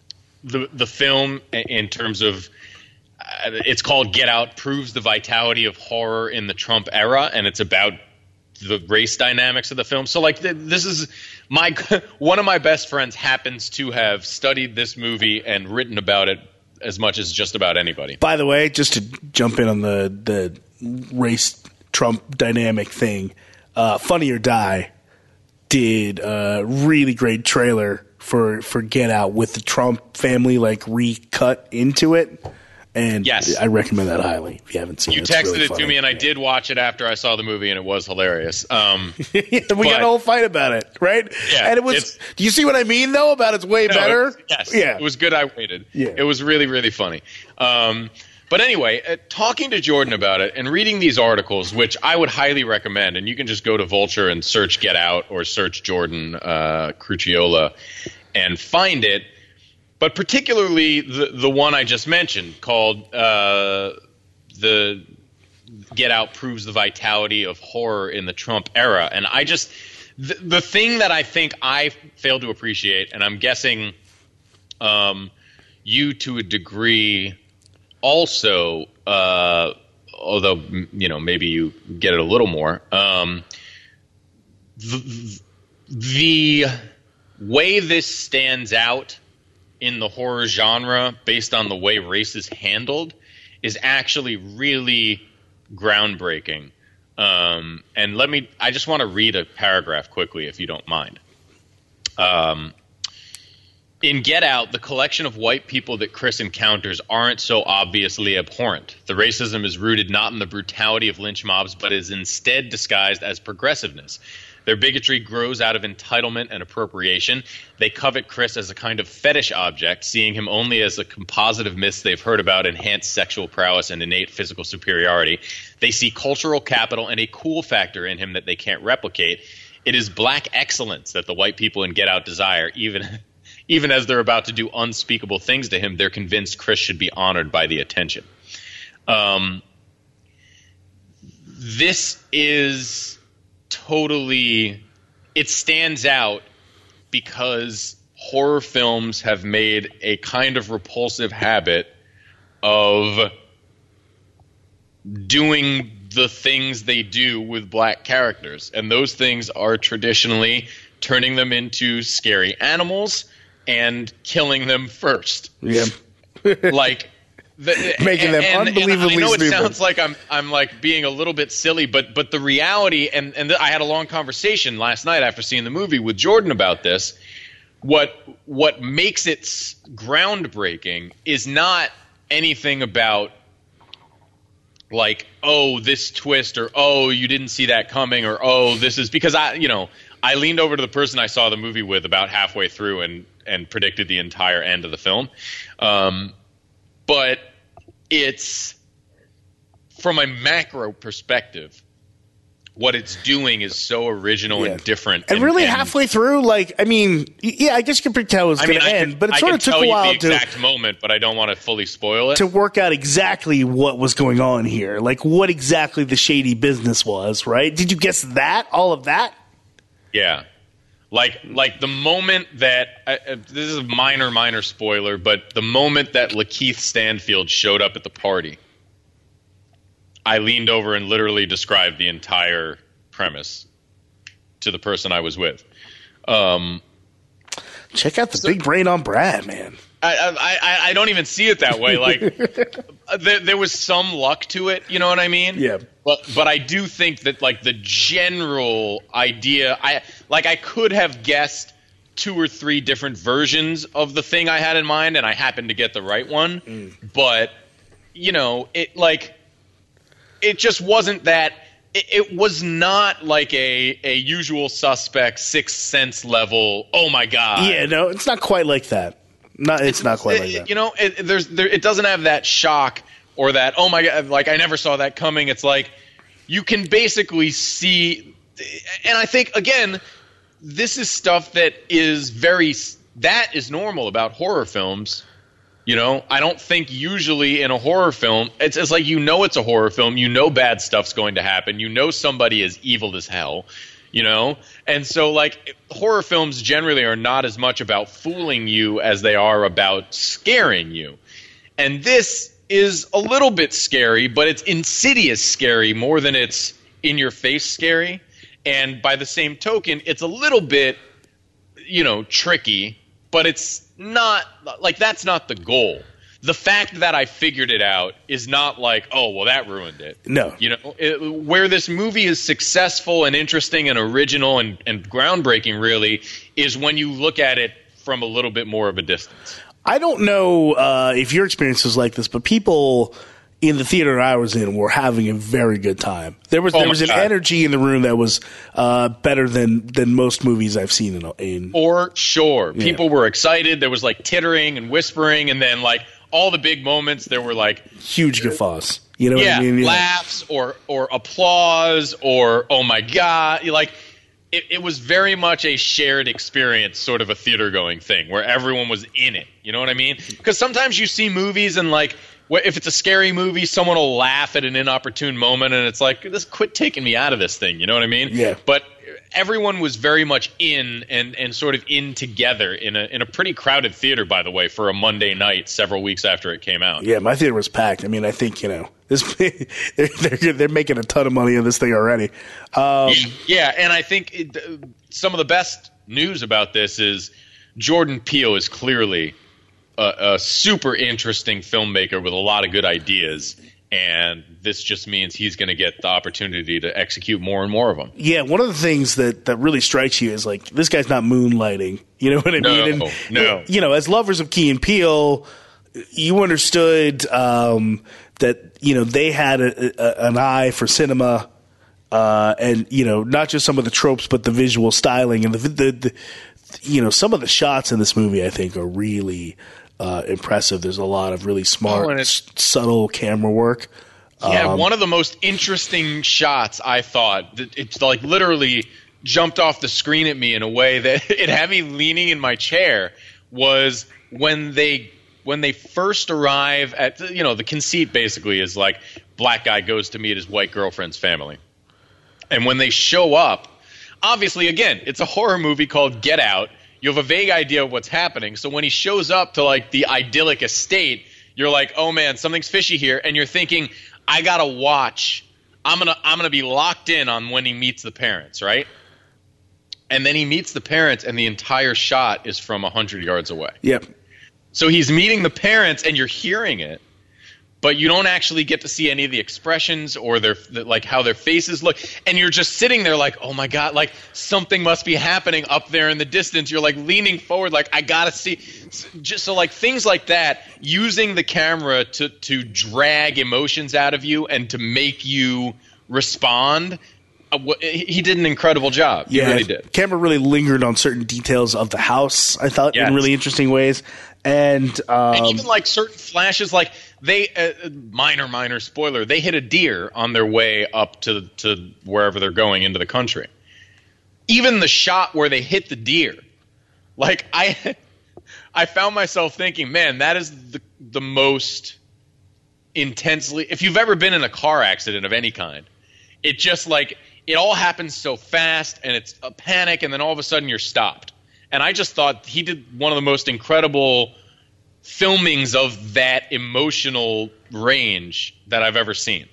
the the film in terms of uh, it's called Get Out, proves the vitality of horror in the Trump era, and it's about the race dynamics of the film. So like th- this is my one of my best friends happens to have studied this movie and written about it as much as just about anybody. By the way, just to jump in on the the race Trump dynamic thing, uh, Funny or Die did a really great trailer for for Get Out with the Trump family like recut into it. And yes. I recommend that highly if you haven't seen you it. You It's texted really it funny. to me, and I did watch it after I saw the movie, and it was hilarious. Um, yeah, we but, got a whole fight about it, right? Yeah, and it was. Do you see what I mean, though? About it's way no, better. It, yes, yeah, it was good. I waited. Yeah, it was really, really funny. Um, but anyway, uh, talking to Jordan about it and reading these articles, which I would highly recommend, and you can just go to Vulture and search Get Out or search Jordan uh, Crucchiola and find it. But particularly the the one I just mentioned called uh, the Get Out proves the vitality of horror in the Trump era. And I just the, the thing that I think I failed to appreciate, and I'm guessing um, you to a degree also, uh, although you know maybe you get it a little more. Um, the, the way this stands out in the horror genre based on the way race is handled is actually really groundbreaking. Um, and let me, I just want to read a paragraph quickly, if you don't mind. Um, in Get Out, the collection of white people that Chris encounters aren't so obviously abhorrent. The racism is rooted not in the brutality of lynch mobs, but is instead disguised as progressiveness. Their bigotry grows out of entitlement and appropriation. They covet Chris as a kind of fetish object, seeing him only as a composite of myths they've heard about enhanced sexual prowess and innate physical superiority. They see cultural capital and a cool factor in him that they can't replicate. It is black excellence that the white people in Get Out desire. Even, even as they're about to do unspeakable things to him, they're convinced Chris should be honored by the attention. Um, this is... totally it stands out because horror films have made a kind of repulsive habit of doing the things they do with black characters, and those things are traditionally turning them into scary animals and killing them first. Yeah. like The, making them and, unbelievably and I know stupid. It sounds like I'm I'm like being a little bit silly, but but the reality, and and I had a long conversation last night after seeing the movie with Jordan about this. What what makes it groundbreaking is not anything about like, oh, this twist, or oh, you didn't see that coming, or oh, this is because I you know I leaned over to the person I saw the movie with about halfway through and and predicted the entire end of the film. Um, But it's, from a macro perspective, what it's doing is so original Yeah. and different. And, and really and, halfway through, like, I mean, y- yeah, I guess you could tell it was I going mean, to I end, could, but it I sort could of took tell a you while the to, exact moment, but I don't want to fully spoil it. to work out exactly what was going on here, like what exactly the shady business was, right? Did you guess that, all of that? Yeah. Like, like the moment that uh, uh, this is a minor, minor spoiler, but the moment that Lakeith Stanfield showed up at the party, I leaned over and literally described the entire premise to the person I was with. Um, Check out the big brain on Brad, man. I, I, I don't even see it that way. Like there, there was some luck to it, you know what I mean? Yeah. But but I do think that like the general idea, I like I could have guessed two or three different versions of the thing I had in mind, and I happened to get the right one. Mm. But you know, it like it just wasn't that. It, it was not like a a Usual Suspect Sixth Sense level. Oh my god! Yeah, no, it's not quite like that. Not, it's, it's not quite it, like that. You know, it, there's there, it doesn't have that shock or that oh my god, like I never saw that coming. It's like you can basically see, and I think again, this is stuff that is very that is normal about horror films. You know, I don't think usually in a horror film, it's, it's like you know it's a horror film, you know bad stuff's going to happen, you know somebody is evil as hell, you know, And so, like, horror films generally are not as much about fooling you as they are about scaring you. And this is a little bit scary, but it's insidious scary more than it's in-your-face scary. And by the same token, it's a little bit, you know, tricky, but it's not, like, that's not the goal. The fact that I figured it out is not like, oh, well, that ruined it. No. You know, it, where this movie is successful and interesting and original and, and groundbreaking, really, is when you look at it from a little bit more of a distance. I don't know uh, if your experience is like this, but people in the theater I was in were having a very good time. There was Oh there my was an God. energy in the room that was uh, better than than most movies I've seen in. in For sure. Yeah. People were excited. There was, like, tittering and whispering, and then, like, all the big moments, there were, like, huge guffaws. You know yeah, what I mean? Yeah. laughs or or applause or oh my god, like it, it was very much a shared experience, sort of a theater going thing where everyone was in it. You know what I mean? Because sometimes you see movies and like wh- if it's a scary movie, someone will laugh at an inopportune moment, and it's like, this quit taking me out of this thing. You know what I mean? Yeah. But everyone was very much in and, and sort of in together in a in a pretty crowded theater, by the way, for a Monday night several weeks after it came out. Yeah, my theater was packed. I mean, I think, you know, this they're, they're, they're making a ton of money on this thing already. Um, Yeah, and I think it, uh, some of the best news about this is Jordan Peele is clearly a, a super interesting filmmaker with a lot of good ideas, and this just means he's going to get the opportunity to execute more and more of them. yeah, one of the things that, that really strikes you is, like, this guy's not moonlighting. You know what I No, mean? And, no. You know, as lovers of Key and Peele, you understood um, that, you know, they had a, a, an eye for cinema. Uh, and, you know, not just some of the tropes, but the visual styling and the, the, the you know, some of the shots in this movie, I think, are really uh, impressive. There's a lot of really smart, Oh, and it's- s- subtle camera work. Yeah, Um, one of the most interesting shots, I thought, that it's like literally jumped off the screen at me in a way that it had me leaning in my chair, was when they when they first arrive at, you know, the conceit basically is like black guy goes to meet his white girlfriend's family. And when they show up, obviously, again, it's a horror movie called Get Out. You have a vague idea of what's happening. So when he shows up to, like, the idyllic estate, you're like, oh, man, something's fishy here. And you're thinking, I got to watch. I'm going to I'm gonna be locked in on when he meets the parents, right? And then he meets the parents, and the entire shot is from one hundred yards away. Yep. So he's meeting the parents, and you're hearing it, but you don't actually get to see any of the expressions or their like how their faces look, and you're just sitting there like, oh my god, like something must be happening up there in the distance. You're like leaning forward, like I gotta see. Just so like things like that, using the camera to to drag emotions out of you and to make you respond. Uh, wh- he did an incredible job. He Yeah, really did. camera really lingered on certain details of the house, I thought, Yes. in really interesting ways. And, um, And even like certain flashes, like they uh, minor minor spoiler, they hit a deer on their way up to to wherever they're going into the country. Even the shot where they hit the deer, like I I found myself thinking, man, that is the the most intensely. If you've ever been in a car accident of any kind, it just like it all happens so fast, and it's a panic, and then all of a sudden you're stopped. And I just thought he did one of the most incredible filmings of that emotional range that I've ever seen.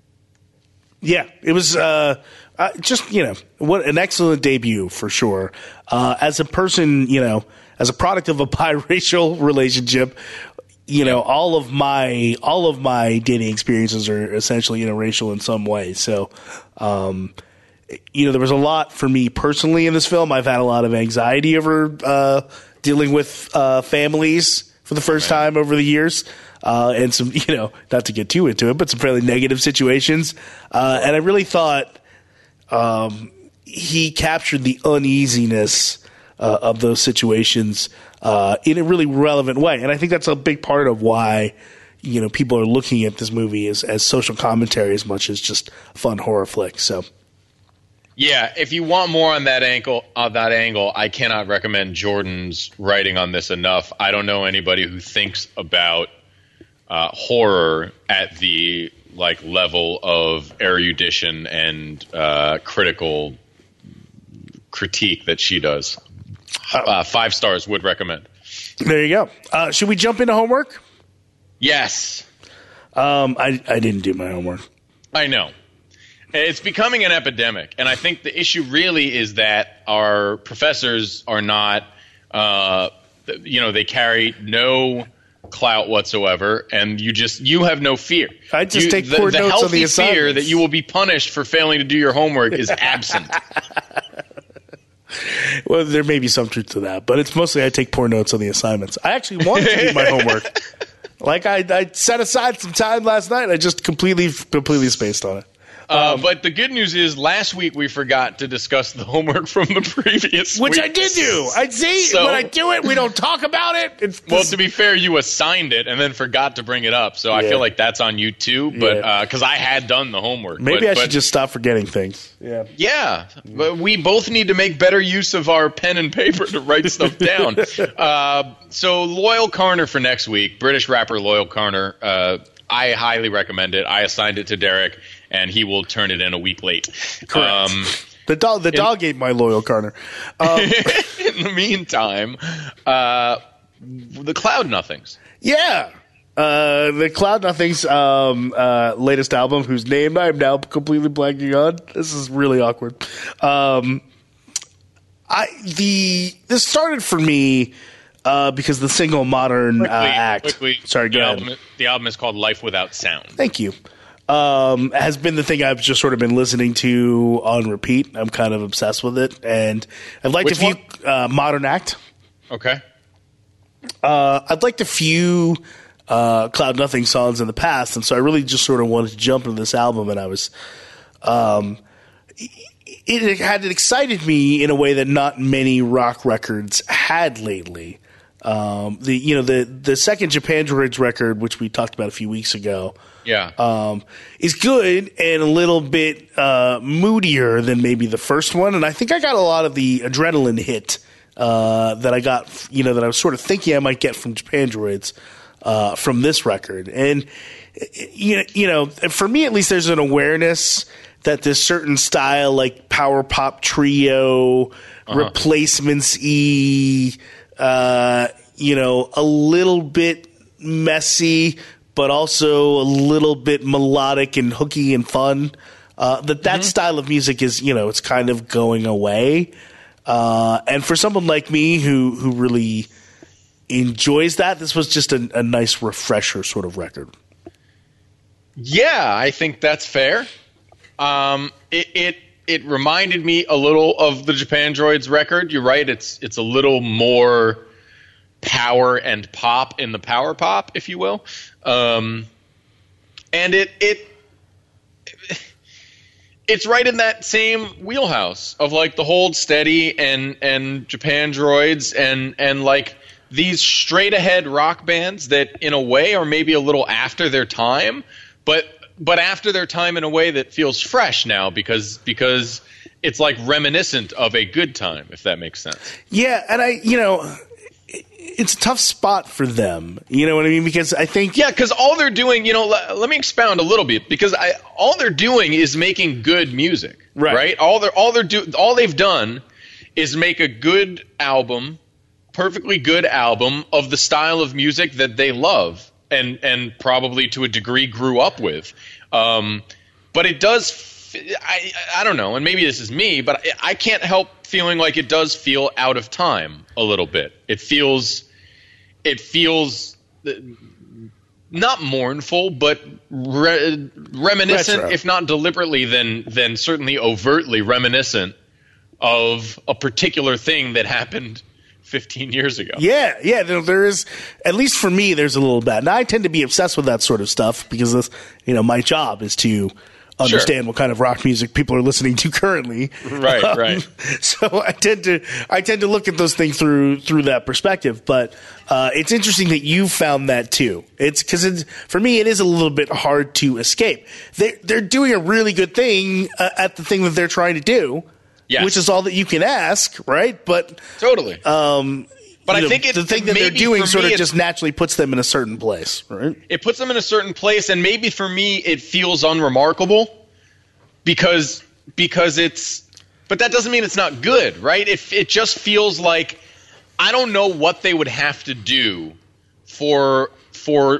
yeah, it was uh, uh, just, you know, what an excellent debut for sure. Uh, as a person, you know, as a product of a biracial relationship, you know, all of my all of my dating experiences are essentially interracial in some way. So, um, you know, there was a lot for me personally in this film. I've had a lot of anxiety over uh, dealing with uh, families for the first time over the years. Uh, and some, you know, not to get too into it, but some fairly negative situations. Uh, and I really thought um, he captured the uneasiness uh, of those situations uh, in a really relevant way. And I think that's a big part of why, you know, people are looking at this movie as, as social commentary as much as just a fun horror flick. So. Yeah, if you want more on that angle, on that angle, I cannot recommend Jordan's writing on this enough. I don't know anybody who thinks about uh, horror at the like level of erudition and uh, critical critique that she does. Uh, five stars, would recommend. There you go. Uh, should we jump into homework? Yes. Um, I, I didn't do my homework. I know. It's becoming an epidemic, and I think the issue really is that our professors are not, uh, you know, they carry no clout whatsoever, and you just you have no fear. I just you, take the, poor the notes on the healthy assignments. fear that you will be punished for failing to do your homework is absent. Well, there may be some truth to that, but it's mostly I take poor notes on the assignments. I actually wanted to do my homework. Like I, I set aside some time last night. And I just completely, completely spaced on it. Uh, Um, but the good news is, last week we forgot to discuss the homework from the previous Which week. I did do. I see. So- when I do it, we don't talk about it. It's Well, to be fair, you assigned it and then forgot to bring it up, so I Yeah. feel like that's on you too. But Yeah. because I had done the homework, maybe but, I should but, just stop forgetting things. Yeah. yeah. But we both need to make better use of our pen and paper to write stuff down. Uh, so Loyal Carner for next week, British rapper Loyal Carner. Uh, I highly recommend it. I assigned it to Derek, and he will turn it in a week late. Correct. Um, The dog, the dog ate my Loyal Carner. Um, in the meantime, uh, the Cloud Nothings. yeah. Uh, the Cloud Nothings um, uh, latest album, whose name I'm now completely blanking on. This is really awkward. Um, I the this started for me uh, because the single Modern Quickly, uh, Act. quickly, Sorry, go the ahead. album, the album is called Life Without Sound. Thank you. Um, has been the thing I've just sort of been listening to on repeat. I'm kind of obsessed with it, and I'd like Which to view uh, Modern Act. Okay. Uh, I'd liked a few uh, Cloud Nothing songs in the past, and so I really just sort of wanted to jump into this album, and I was, um, it, it had it excited me in a way that not many rock records had lately. Um, the you know the the second Japandroids record, which we talked about a few weeks ago, Yeah. um, is good and a little bit uh, moodier than maybe the first one. And I think I got a lot of the adrenaline hit uh, that I got, you know, that I was sort of thinking I might get from Japandroids uh, from this record. And, you know, you know, for me at least, there's an awareness that this certain style, like power pop trio, Uh-huh. replacements-y, uh, you know, a little bit messy, but also a little bit melodic and hooky and fun. Uh, that that Mm-hmm. style of music is, you know, it's kind of going away. Uh, and for someone like me who who really enjoys that, this was just a, a nice refresher sort of record. Yeah, I think that's fair. Um, it, it it reminded me a little of the Japandroids record. You're right. It's it's a little more power and pop in the power pop, if you will. Um, and it it it's right in that same wheelhouse of like the Hold Steady and and Japandroids and and like these straight ahead rock bands that in a way are maybe a little after their time, but but after their time in a way that feels fresh now because because it's like reminiscent of a good time, if that makes sense. Yeah, and I, you know, it's a tough spot for them. You know what I mean? Because I think Yeah, because all they're doing, you know, let, let me expound a little bit because I all they're doing is making good music, Right. right? All they're all they're do all they've done is make a good album, perfectly good album of the style of music that they love and and probably to a degree grew up with. Um, but it does, f- I I don't know, and maybe this is me, but I, I can't help feeling like it does feel out of time a little bit. It feels, it feels not mournful, but re- reminiscent, Retro. if not deliberately, then then certainly overtly reminiscent of a particular thing that happened fifteen years ago. Yeah, yeah, there, there is, at least for me, there's a little bit. Now, I tend to be obsessed with that sort of stuff because, this, you know, my job is to understand Sure. what kind of rock music people are listening to currently. Right, Um, right. So I tend to, I tend to look at those things through through that perspective. But uh, it's interesting that you found that too. It's because for me, it is a little bit hard to escape. They they're doing a really good thing uh, at the thing that they're trying to do. Yes. Which is all that you can ask, right? But Totally. um, But you I know, think it, the thing that they're maybe doing for sort me of it's- just naturally puts them in a certain place, right? it puts them in a certain place, and maybe for me it feels unremarkable because because it's but that doesn't mean it's not good, right? It it just feels like I don't know what they would have to do for for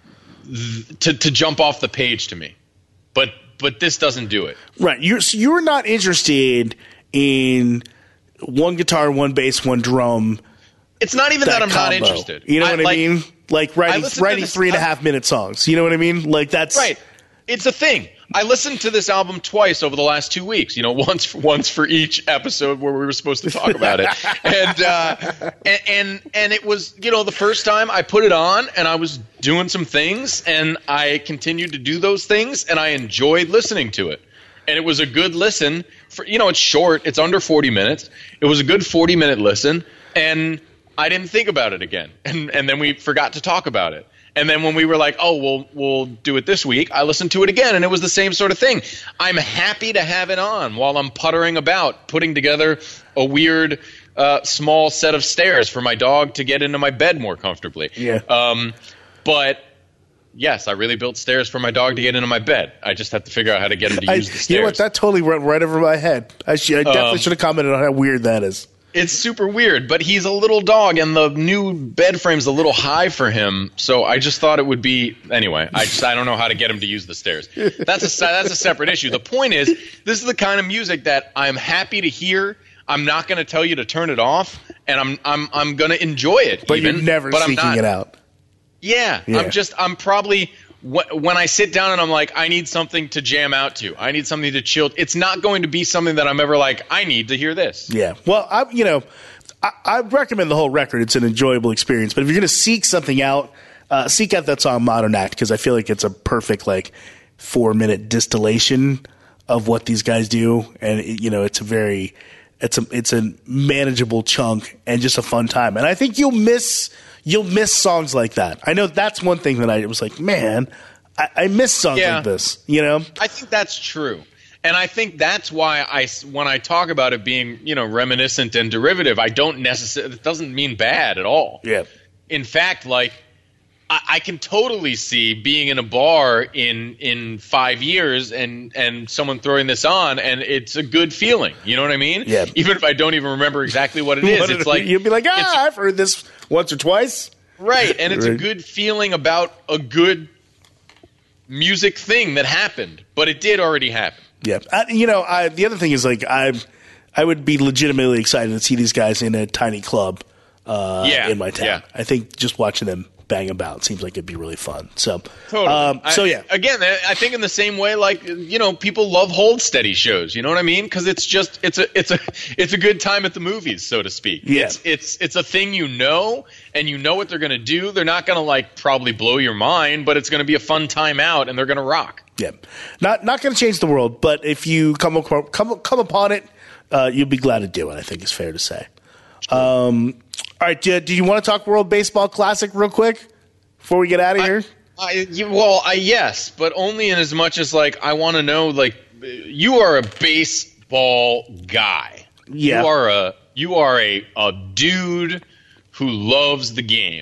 th- to to jump off the page to me, but but this doesn't do it. Right. You're so you're not interested in one guitar, one bass, one drum. It's not even that, that I'm combo. not interested. You know I, what I like, mean? Like writing writing this, three and a half minute songs. You know what I mean? Like that's right. It's a thing. I listened to this album twice over the last two weeks. You know, once for, once for each episode where we were supposed to talk about it, and, uh, and and and it was, you know, the first time I put it on and I was doing some things and I continued to do those things and I enjoyed listening to it, and it was a good listen. For you know, it's short. It's under forty minutes. It was a good forty minute listen, and I didn't think about it again, and and then we forgot to talk about it. And then when we were like, oh, we'll, we'll do it this week, I listened to it again, and it was the same sort of thing. I'm happy to have it on while I'm puttering about, putting together a weird uh, small set of stairs for my dog to get into my bed more comfortably. Yeah. Um, but, yes, I really built stairs for my dog to get into my bed. I just have to figure out how to get him to I, use the stairs. You know what? That totally went right over my head. I, should, I definitely Um, should have commented on how weird that is. It's super weird, but he's a little dog, and the new bed frame's a little high for him. So I just thought it would be anyway. I just I don't know how to get him to use the stairs. That's a that's a separate issue. The point is, this is the kind of music that I'm happy to hear. I'm not going to tell you to turn it off, and I'm I'm I'm going to enjoy it. But even, you're never but I'm seeking not, it out. Yeah, Yeah. I'm just I'm probably. When I sit down and I'm like, I need something to jam out to. I need something to chill. It's not going to be something that I'm ever like, I need to hear this. Yeah. Well, I, you know, I, I recommend the whole record. It's an enjoyable experience. But if you're going to seek something out, uh, seek out that song Modern Act, because I feel like it's a perfect, like, four-minute distillation of what these guys do. And, it, you know, it's a very – it's a it's a manageable chunk and just a fun time. And I think you'll miss – You'll miss songs like that. I know that's one thing that I was like, man, I, I miss songs Yeah. like this, you know? I think that's true. And I think that's why I, when I talk about it being, you know, reminiscent and derivative, I don't necessarily – it doesn't mean bad at all. Yeah. In fact, like, I, I can totally see being in a bar in in five years and, and someone throwing this on, and it's a good feeling. You know what I mean? Yeah. Even if I don't even remember exactly what it is. What it's it- like you'll be like, ah, it's- I've heard this once or twice. Right, and it's a Right. good feeling about a good music thing that happened, but it did already happen. Yeah, I, you know, I, the other thing is like I, I would be legitimately excited to see these guys in a tiny club, uh, Yeah, in my town. yeah. I think just watching them bang about seems like it'd be really fun. So, Totally. um, so I- yeah, Again, I I think in the same way, like, you know, people love hold steady shows. You know what I mean? Because it's just it's a it's a it's a good time at the movies, so to speak. Yeah. It's it's it's a thing you know, and you know what they're going to do. They're not going to like probably blow your mind, but it's going to be a fun time out, and they're going to rock. yeah, not not going to change the world, but if you come up, come come upon it, uh, you'll be glad to do it. I think it's fair to say. Um, all right, do, do you want to talk World Baseball Classic real quick before we get out of here? I, you- well, I, yes, but only in as much as like I want to know. Like, you are a baseball guy. Yeah. You are a you are a a dude who loves the game.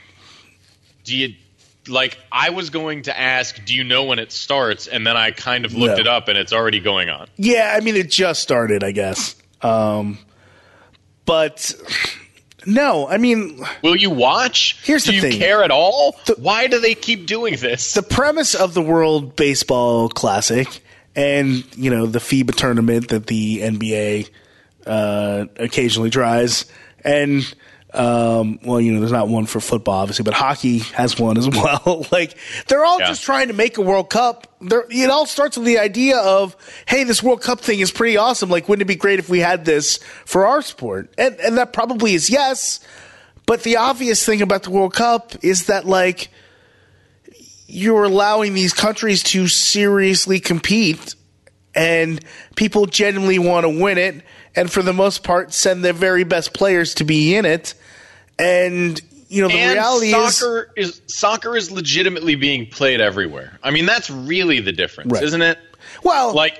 Do you like? I was going to ask, do you know when it starts? And then I kind of looked No. it up, and it's already going on. Yeah, I mean, it just started, I guess. Um, but no, I mean, Will you watch? Here's do the you thing. care at all? The- Why do they keep doing this? the premise of the World Baseball Classic and, you know, the FIBA tournament that the N B A uh, occasionally tries, and, um, well, you know, there's not one for football, obviously, but hockey has one as well. Like, they're all Yeah. just trying to make a World Cup. They're, it all starts with the idea of, hey, this World Cup thing is pretty awesome. Like, wouldn't it be great if we had this for our sport? And, and that probably is yes. But the obvious thing about the World Cup is that, like, you're allowing these countries to seriously compete, and people genuinely want to win it, and for the most part send their very best players to be in it. And, you know, the and reality is, soccer is soccer is legitimately being played everywhere. I mean, that's really the difference, Right. isn't it? well, Like,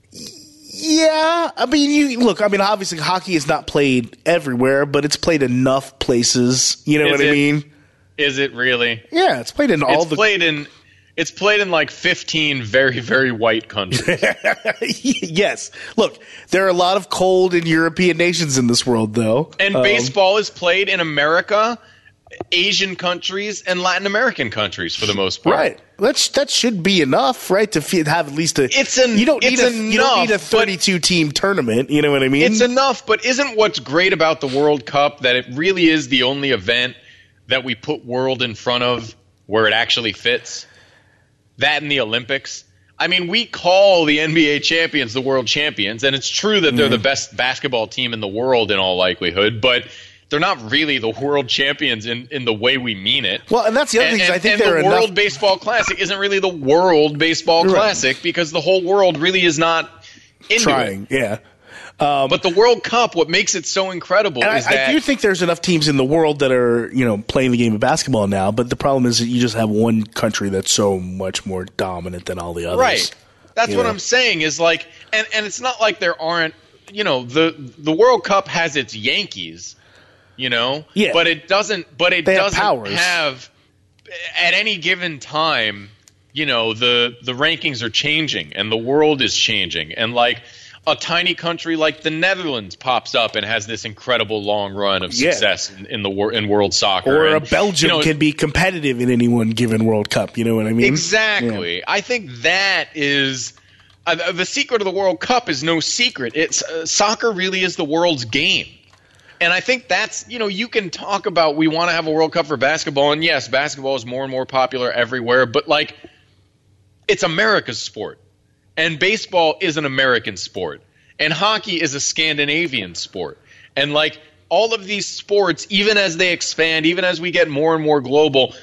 yeah, I mean, you look, I mean, obviously hockey is not played everywhere, but it's played enough places. You know Is what I it? mean? is it really? Yeah, it's played in all It's the played in It's played in like fifteen very, very white countries. Yes. Look, there are a lot of cold and European nations in this world, though. And um, baseball is played in America, Asian countries, and Latin American countries for the most part. Right. That's, that should be enough, right, to f- have at least a It's an, you don't need it's a enough, you don't need a thirty-two team tournament, you know what I mean? It's enough, but isn't what's great about the World Cup that it really is the only event that we put world in front of where it actually fits? That and the Olympics. I mean, we call the N B A champions the world champions, and it's true that they're mm. the best basketball team in the world in all likelihood, but they're not really the world champions in, in the way we mean it. Well, and that's the other and, thing is and, I think and there the are World enough... Baseball Classic isn't really the World Baseball Right. Classic because the whole world really is not into trying, it. yeah. Um, But the World Cup, what makes it so incredible and is I, that I do think there's enough teams in the world that are, you know, playing the game of basketball now, but the problem is that you just have one country that's so much more dominant than all the others. Right. That's You what know? I'm saying is like, and, and it's not like there aren't, you know, the the World Cup has its Yankees, you know, Yeah. but it doesn't, but it They have doesn't powers. have at any given time, you know, the the rankings are changing and the world is changing, and like a tiny country like the Netherlands pops up and has this incredible long run of Yeah. success in, in the wor- in world soccer, Or and, a Belgium you know, can be competitive in any one given World Cup, you know what I mean? Exactly. I think that is uh, the secret of the World Cup is no secret. It's uh, soccer really is the world's game. And I think that's, you know, you can talk about we want to have a World Cup for basketball, and yes, basketball is more and more popular everywhere, but like it's America's sport. And baseball is an American sport. And hockey is a Scandinavian sport. And like all of these sports, even as they expand, even as we get more and more global,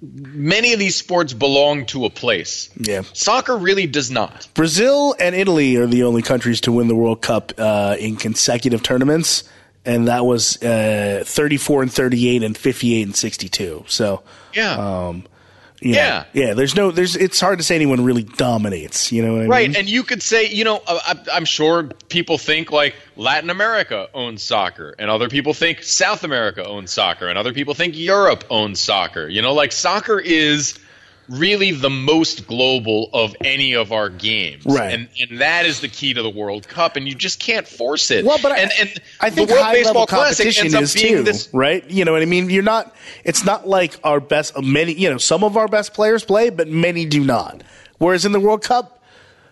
many of these sports belong to a place. Yeah. Soccer really does not. Brazil and Italy are the only countries to win the World Cup uh, in consecutive tournaments, and that was uh, thirty-four and thirty-eight and fifty-eight and sixty-two. So, Yeah. um, you know, Yeah. yeah. There's no, there's. It's hard to say anyone really dominates. You know what I Right, mean? and you could say, you know, I, I'm sure people think like Latin America owns soccer, and other people think South America owns soccer, and other people think Europe owns soccer. You know, like soccer is really the most global of any of our games, Right. And and that is the key to the World Cup, and you just can't force it. Well, but and, I, and I think the World high Baseball level Classic competition ends up is being too, this. right? You know what I mean? You're not. It's not like our best. Many, you know, some of our best players play, but many do not. Whereas in the World Cup,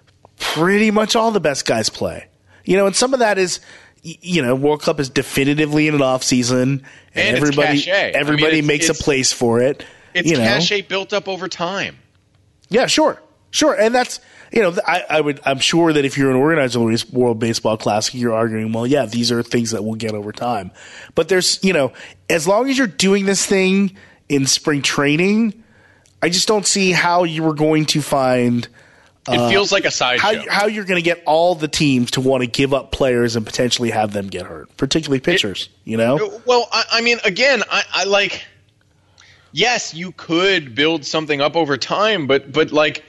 pretty much all the best guys play. You know, and some of that is, y- you know, World Cup is definitively in an off season, and, And it's everybody cachet. I mean, everybody it's- makes a it's- place for it. It's you know? cachet built up over time. Yeah, sure, sure, and that's you know I, I would I'm sure that if you're an organizer of the World Baseball Classic, you're arguing, well, yeah, these are things that we'll get over time. But there's you know as long as you're doing this thing in spring training, I just don't see how you were going to find It feels like a sideshow. how how you're going to get all the teams to want to give up players and potentially have them get hurt, particularly pitchers. you know, Well, I, I mean, again, I, I like. Yes, you could build something up over time, but but like,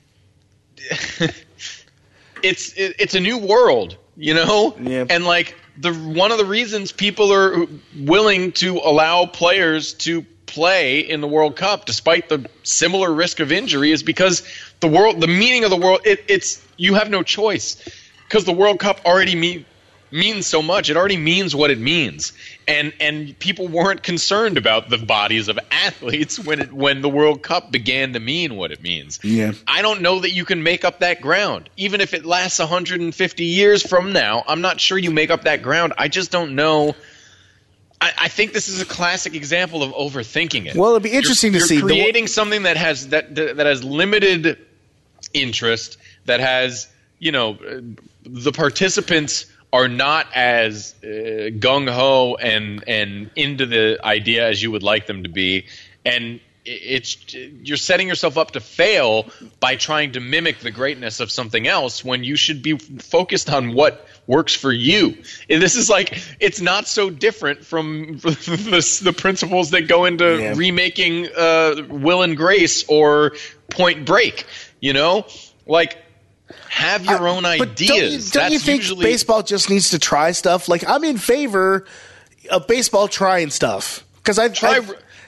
it's it, it's a new world, you know, Yeah. and like the one of the reasons people are willing to allow players to play in the World Cup despite the similar risk of injury is because the world, the meaning of the world, it, it's you have no choice because the World Cup already mean, means so much. It already means what it means, and and people weren't concerned about the bodies of athletes when it, when the World Cup began to mean what it means. Yeah. I don't know that you can make up that ground, even if it lasts one hundred fifty years from now. I'm not sure you make up that ground. I just don't know. I, I think this is a classic example of overthinking it. Well, it'd be interesting You're- to see You're the- creating something that has that that has limited interest, that has you know uh, the participants are not as uh, gung-ho and and into the idea as you would like them to be, and it's you're setting yourself up to fail by trying to mimic the greatness of something else when you should be focused on what works for you. And this is like it's not so different from the, the principles that go into Yeah. remaking uh, Will and Grace or Point Break. You know, like. Have your own But ideas. Don't you, don't That's you think usually, baseball just needs to try stuff? Like I'm in favor of baseball trying stuff because I Try- I've,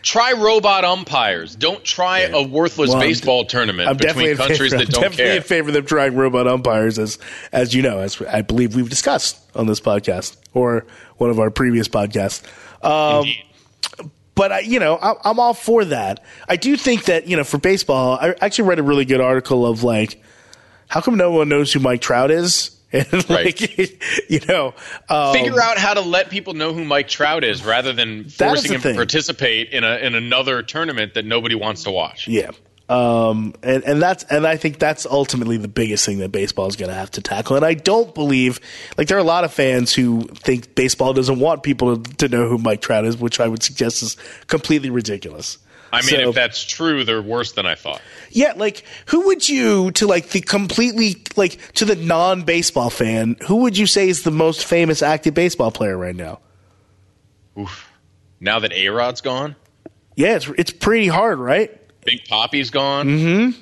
try robot umpires. Don't try Yeah. a worthless Well, I'm baseball tournament I'm definitely between in countries favor, that I'm don't definitely care. in favor of them trying robot umpires, as as you know, as I believe we've discussed on this podcast or one of our previous podcasts. Um, Indeed. but I, you know, I, I'm all for that. I do think that, you know, for baseball, I actually read a really good article of like, how come no one knows who Mike Trout is? And like, Right. you know, um, Figure out how to let people know who Mike Trout is, rather than That is forcing the him thing. to participate in a in another tournament that nobody wants to watch. yeah. Um, and, and that's, and I think that's ultimately the biggest thing that baseball is going to have to tackle. And I don't believe, like, there are a lot of fans who think baseball doesn't want people to, to know who Mike Trout is, which I would suggest is completely ridiculous. I mean, So- if that's true, they're worse than I thought. Yeah, like, who would you, to like the completely, like, to the non-baseball fan, who would you say is the most famous active baseball player right now? Oof. Now that A-Rod's gone, Yeah, it's it's pretty hard, right? Big Poppy's gone. Mm-hmm.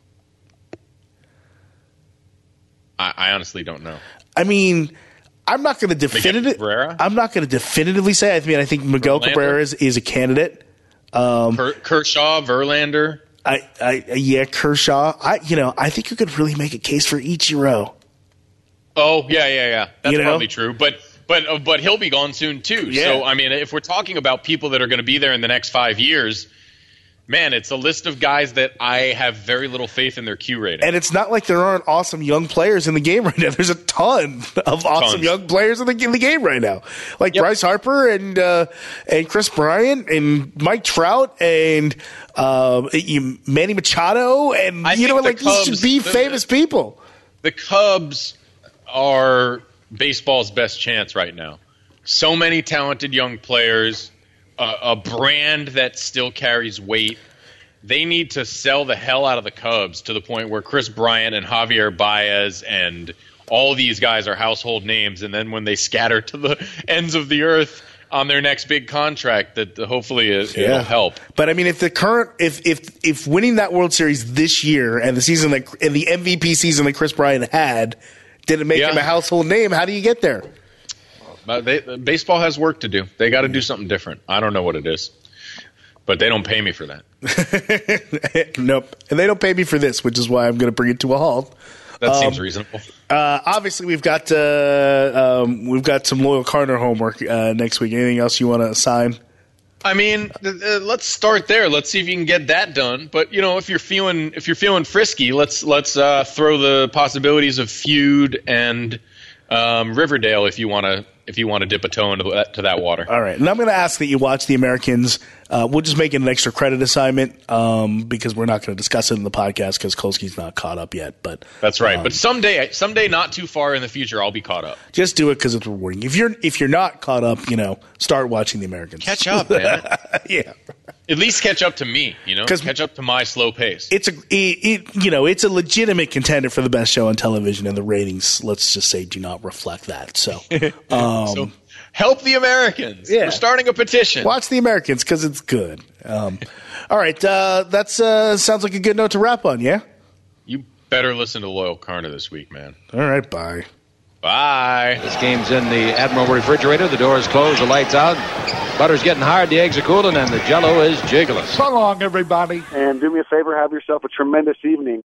I, I honestly don't know. I mean, I'm not going to definitively. Cabrera? I'm not going to definitively say. I mean, I think Miguel Verlander? Cabrera is, is a candidate. Um, Ker- Kershaw, Verlander. I, I, yeah, Kershaw. I, you know, I think you could really make a case for Ichiro. Oh yeah, yeah, yeah. That's You know? probably true. But but uh, but he'll be gone soon too. Yeah. So I mean, if we're talking about people that are going to be there in the next five years, man, it's a list of guys that I have very little faith in their Q rating. And it's not like there aren't awesome young players in the game right now. There's a ton of awesome Tons. young players in the, in the game right now, like Yep. Bryce Harper and uh, and Chris Bryant and Mike Trout and uh, you- Manny Machado and I you know think the like these should Cubs- be the- famous people. The Cubs are baseball's best chance right now. So many talented young players, uh, a brand that still carries weight. They need to sell the hell out of the Cubs to the point where Chris Bryant and Javier Baez and all these guys are household names. And then when they scatter to the ends of the earth on their next big contract, that hopefully it, it'll help. But I mean, if the current, if if if winning that World Series this year and the season that and the M V P season that Chris Bryant had didn't make Yeah. him a household name, how do you get there? But they, baseball has work to do. They got to do something different. I don't know what it is, but they don't pay me for that. Nope, and they don't pay me for this, which is why I'm going to bring it to a halt. That Um, seems reasonable. Uh, obviously, we've got uh, um, we've got some Loyal Carner homework uh, next week. Anything else you want to assign? I mean, th- th- let's start there. Let's see if you can get that done. But you know, if you're feeling if you're feeling frisky, let's let's uh, throw the possibilities of Feud and um, Riverdale if you want to if you want to dip a toe into that, to that water. All right, and I'm going to ask that you watch The Americans. Uh, we'll just make it an extra credit assignment um, because we're not going to discuss it in the podcast because Kolsky's not caught up yet. But That's right. um, but someday, someday, not too far in the future, I'll be caught up. just do it because it's rewarding. If you're if you're not caught up, you know, start watching The Americans. Catch up, man. Yeah. At least catch up to me. You know, 'Cause- catch up to my slow pace. It's a it, it you know it's a legitimate contender for the best show on television, and the ratings, let's just say, do not reflect that. So, um, so help the Americans. Yeah. We're starting a petition. watch The Americans because it's good. Um, all right, uh, that's uh, sounds like a good note to wrap on. Yeah. You better listen to Loyal Carner this week, man. All right. Bye. Bye. This game's in the Admiral refrigerator. The door's closed, the lights out. Butter's getting hard, the eggs are cooling, and the Jell-O is jiggling. So long, everybody. And do me a favor, have yourself a tremendous evening.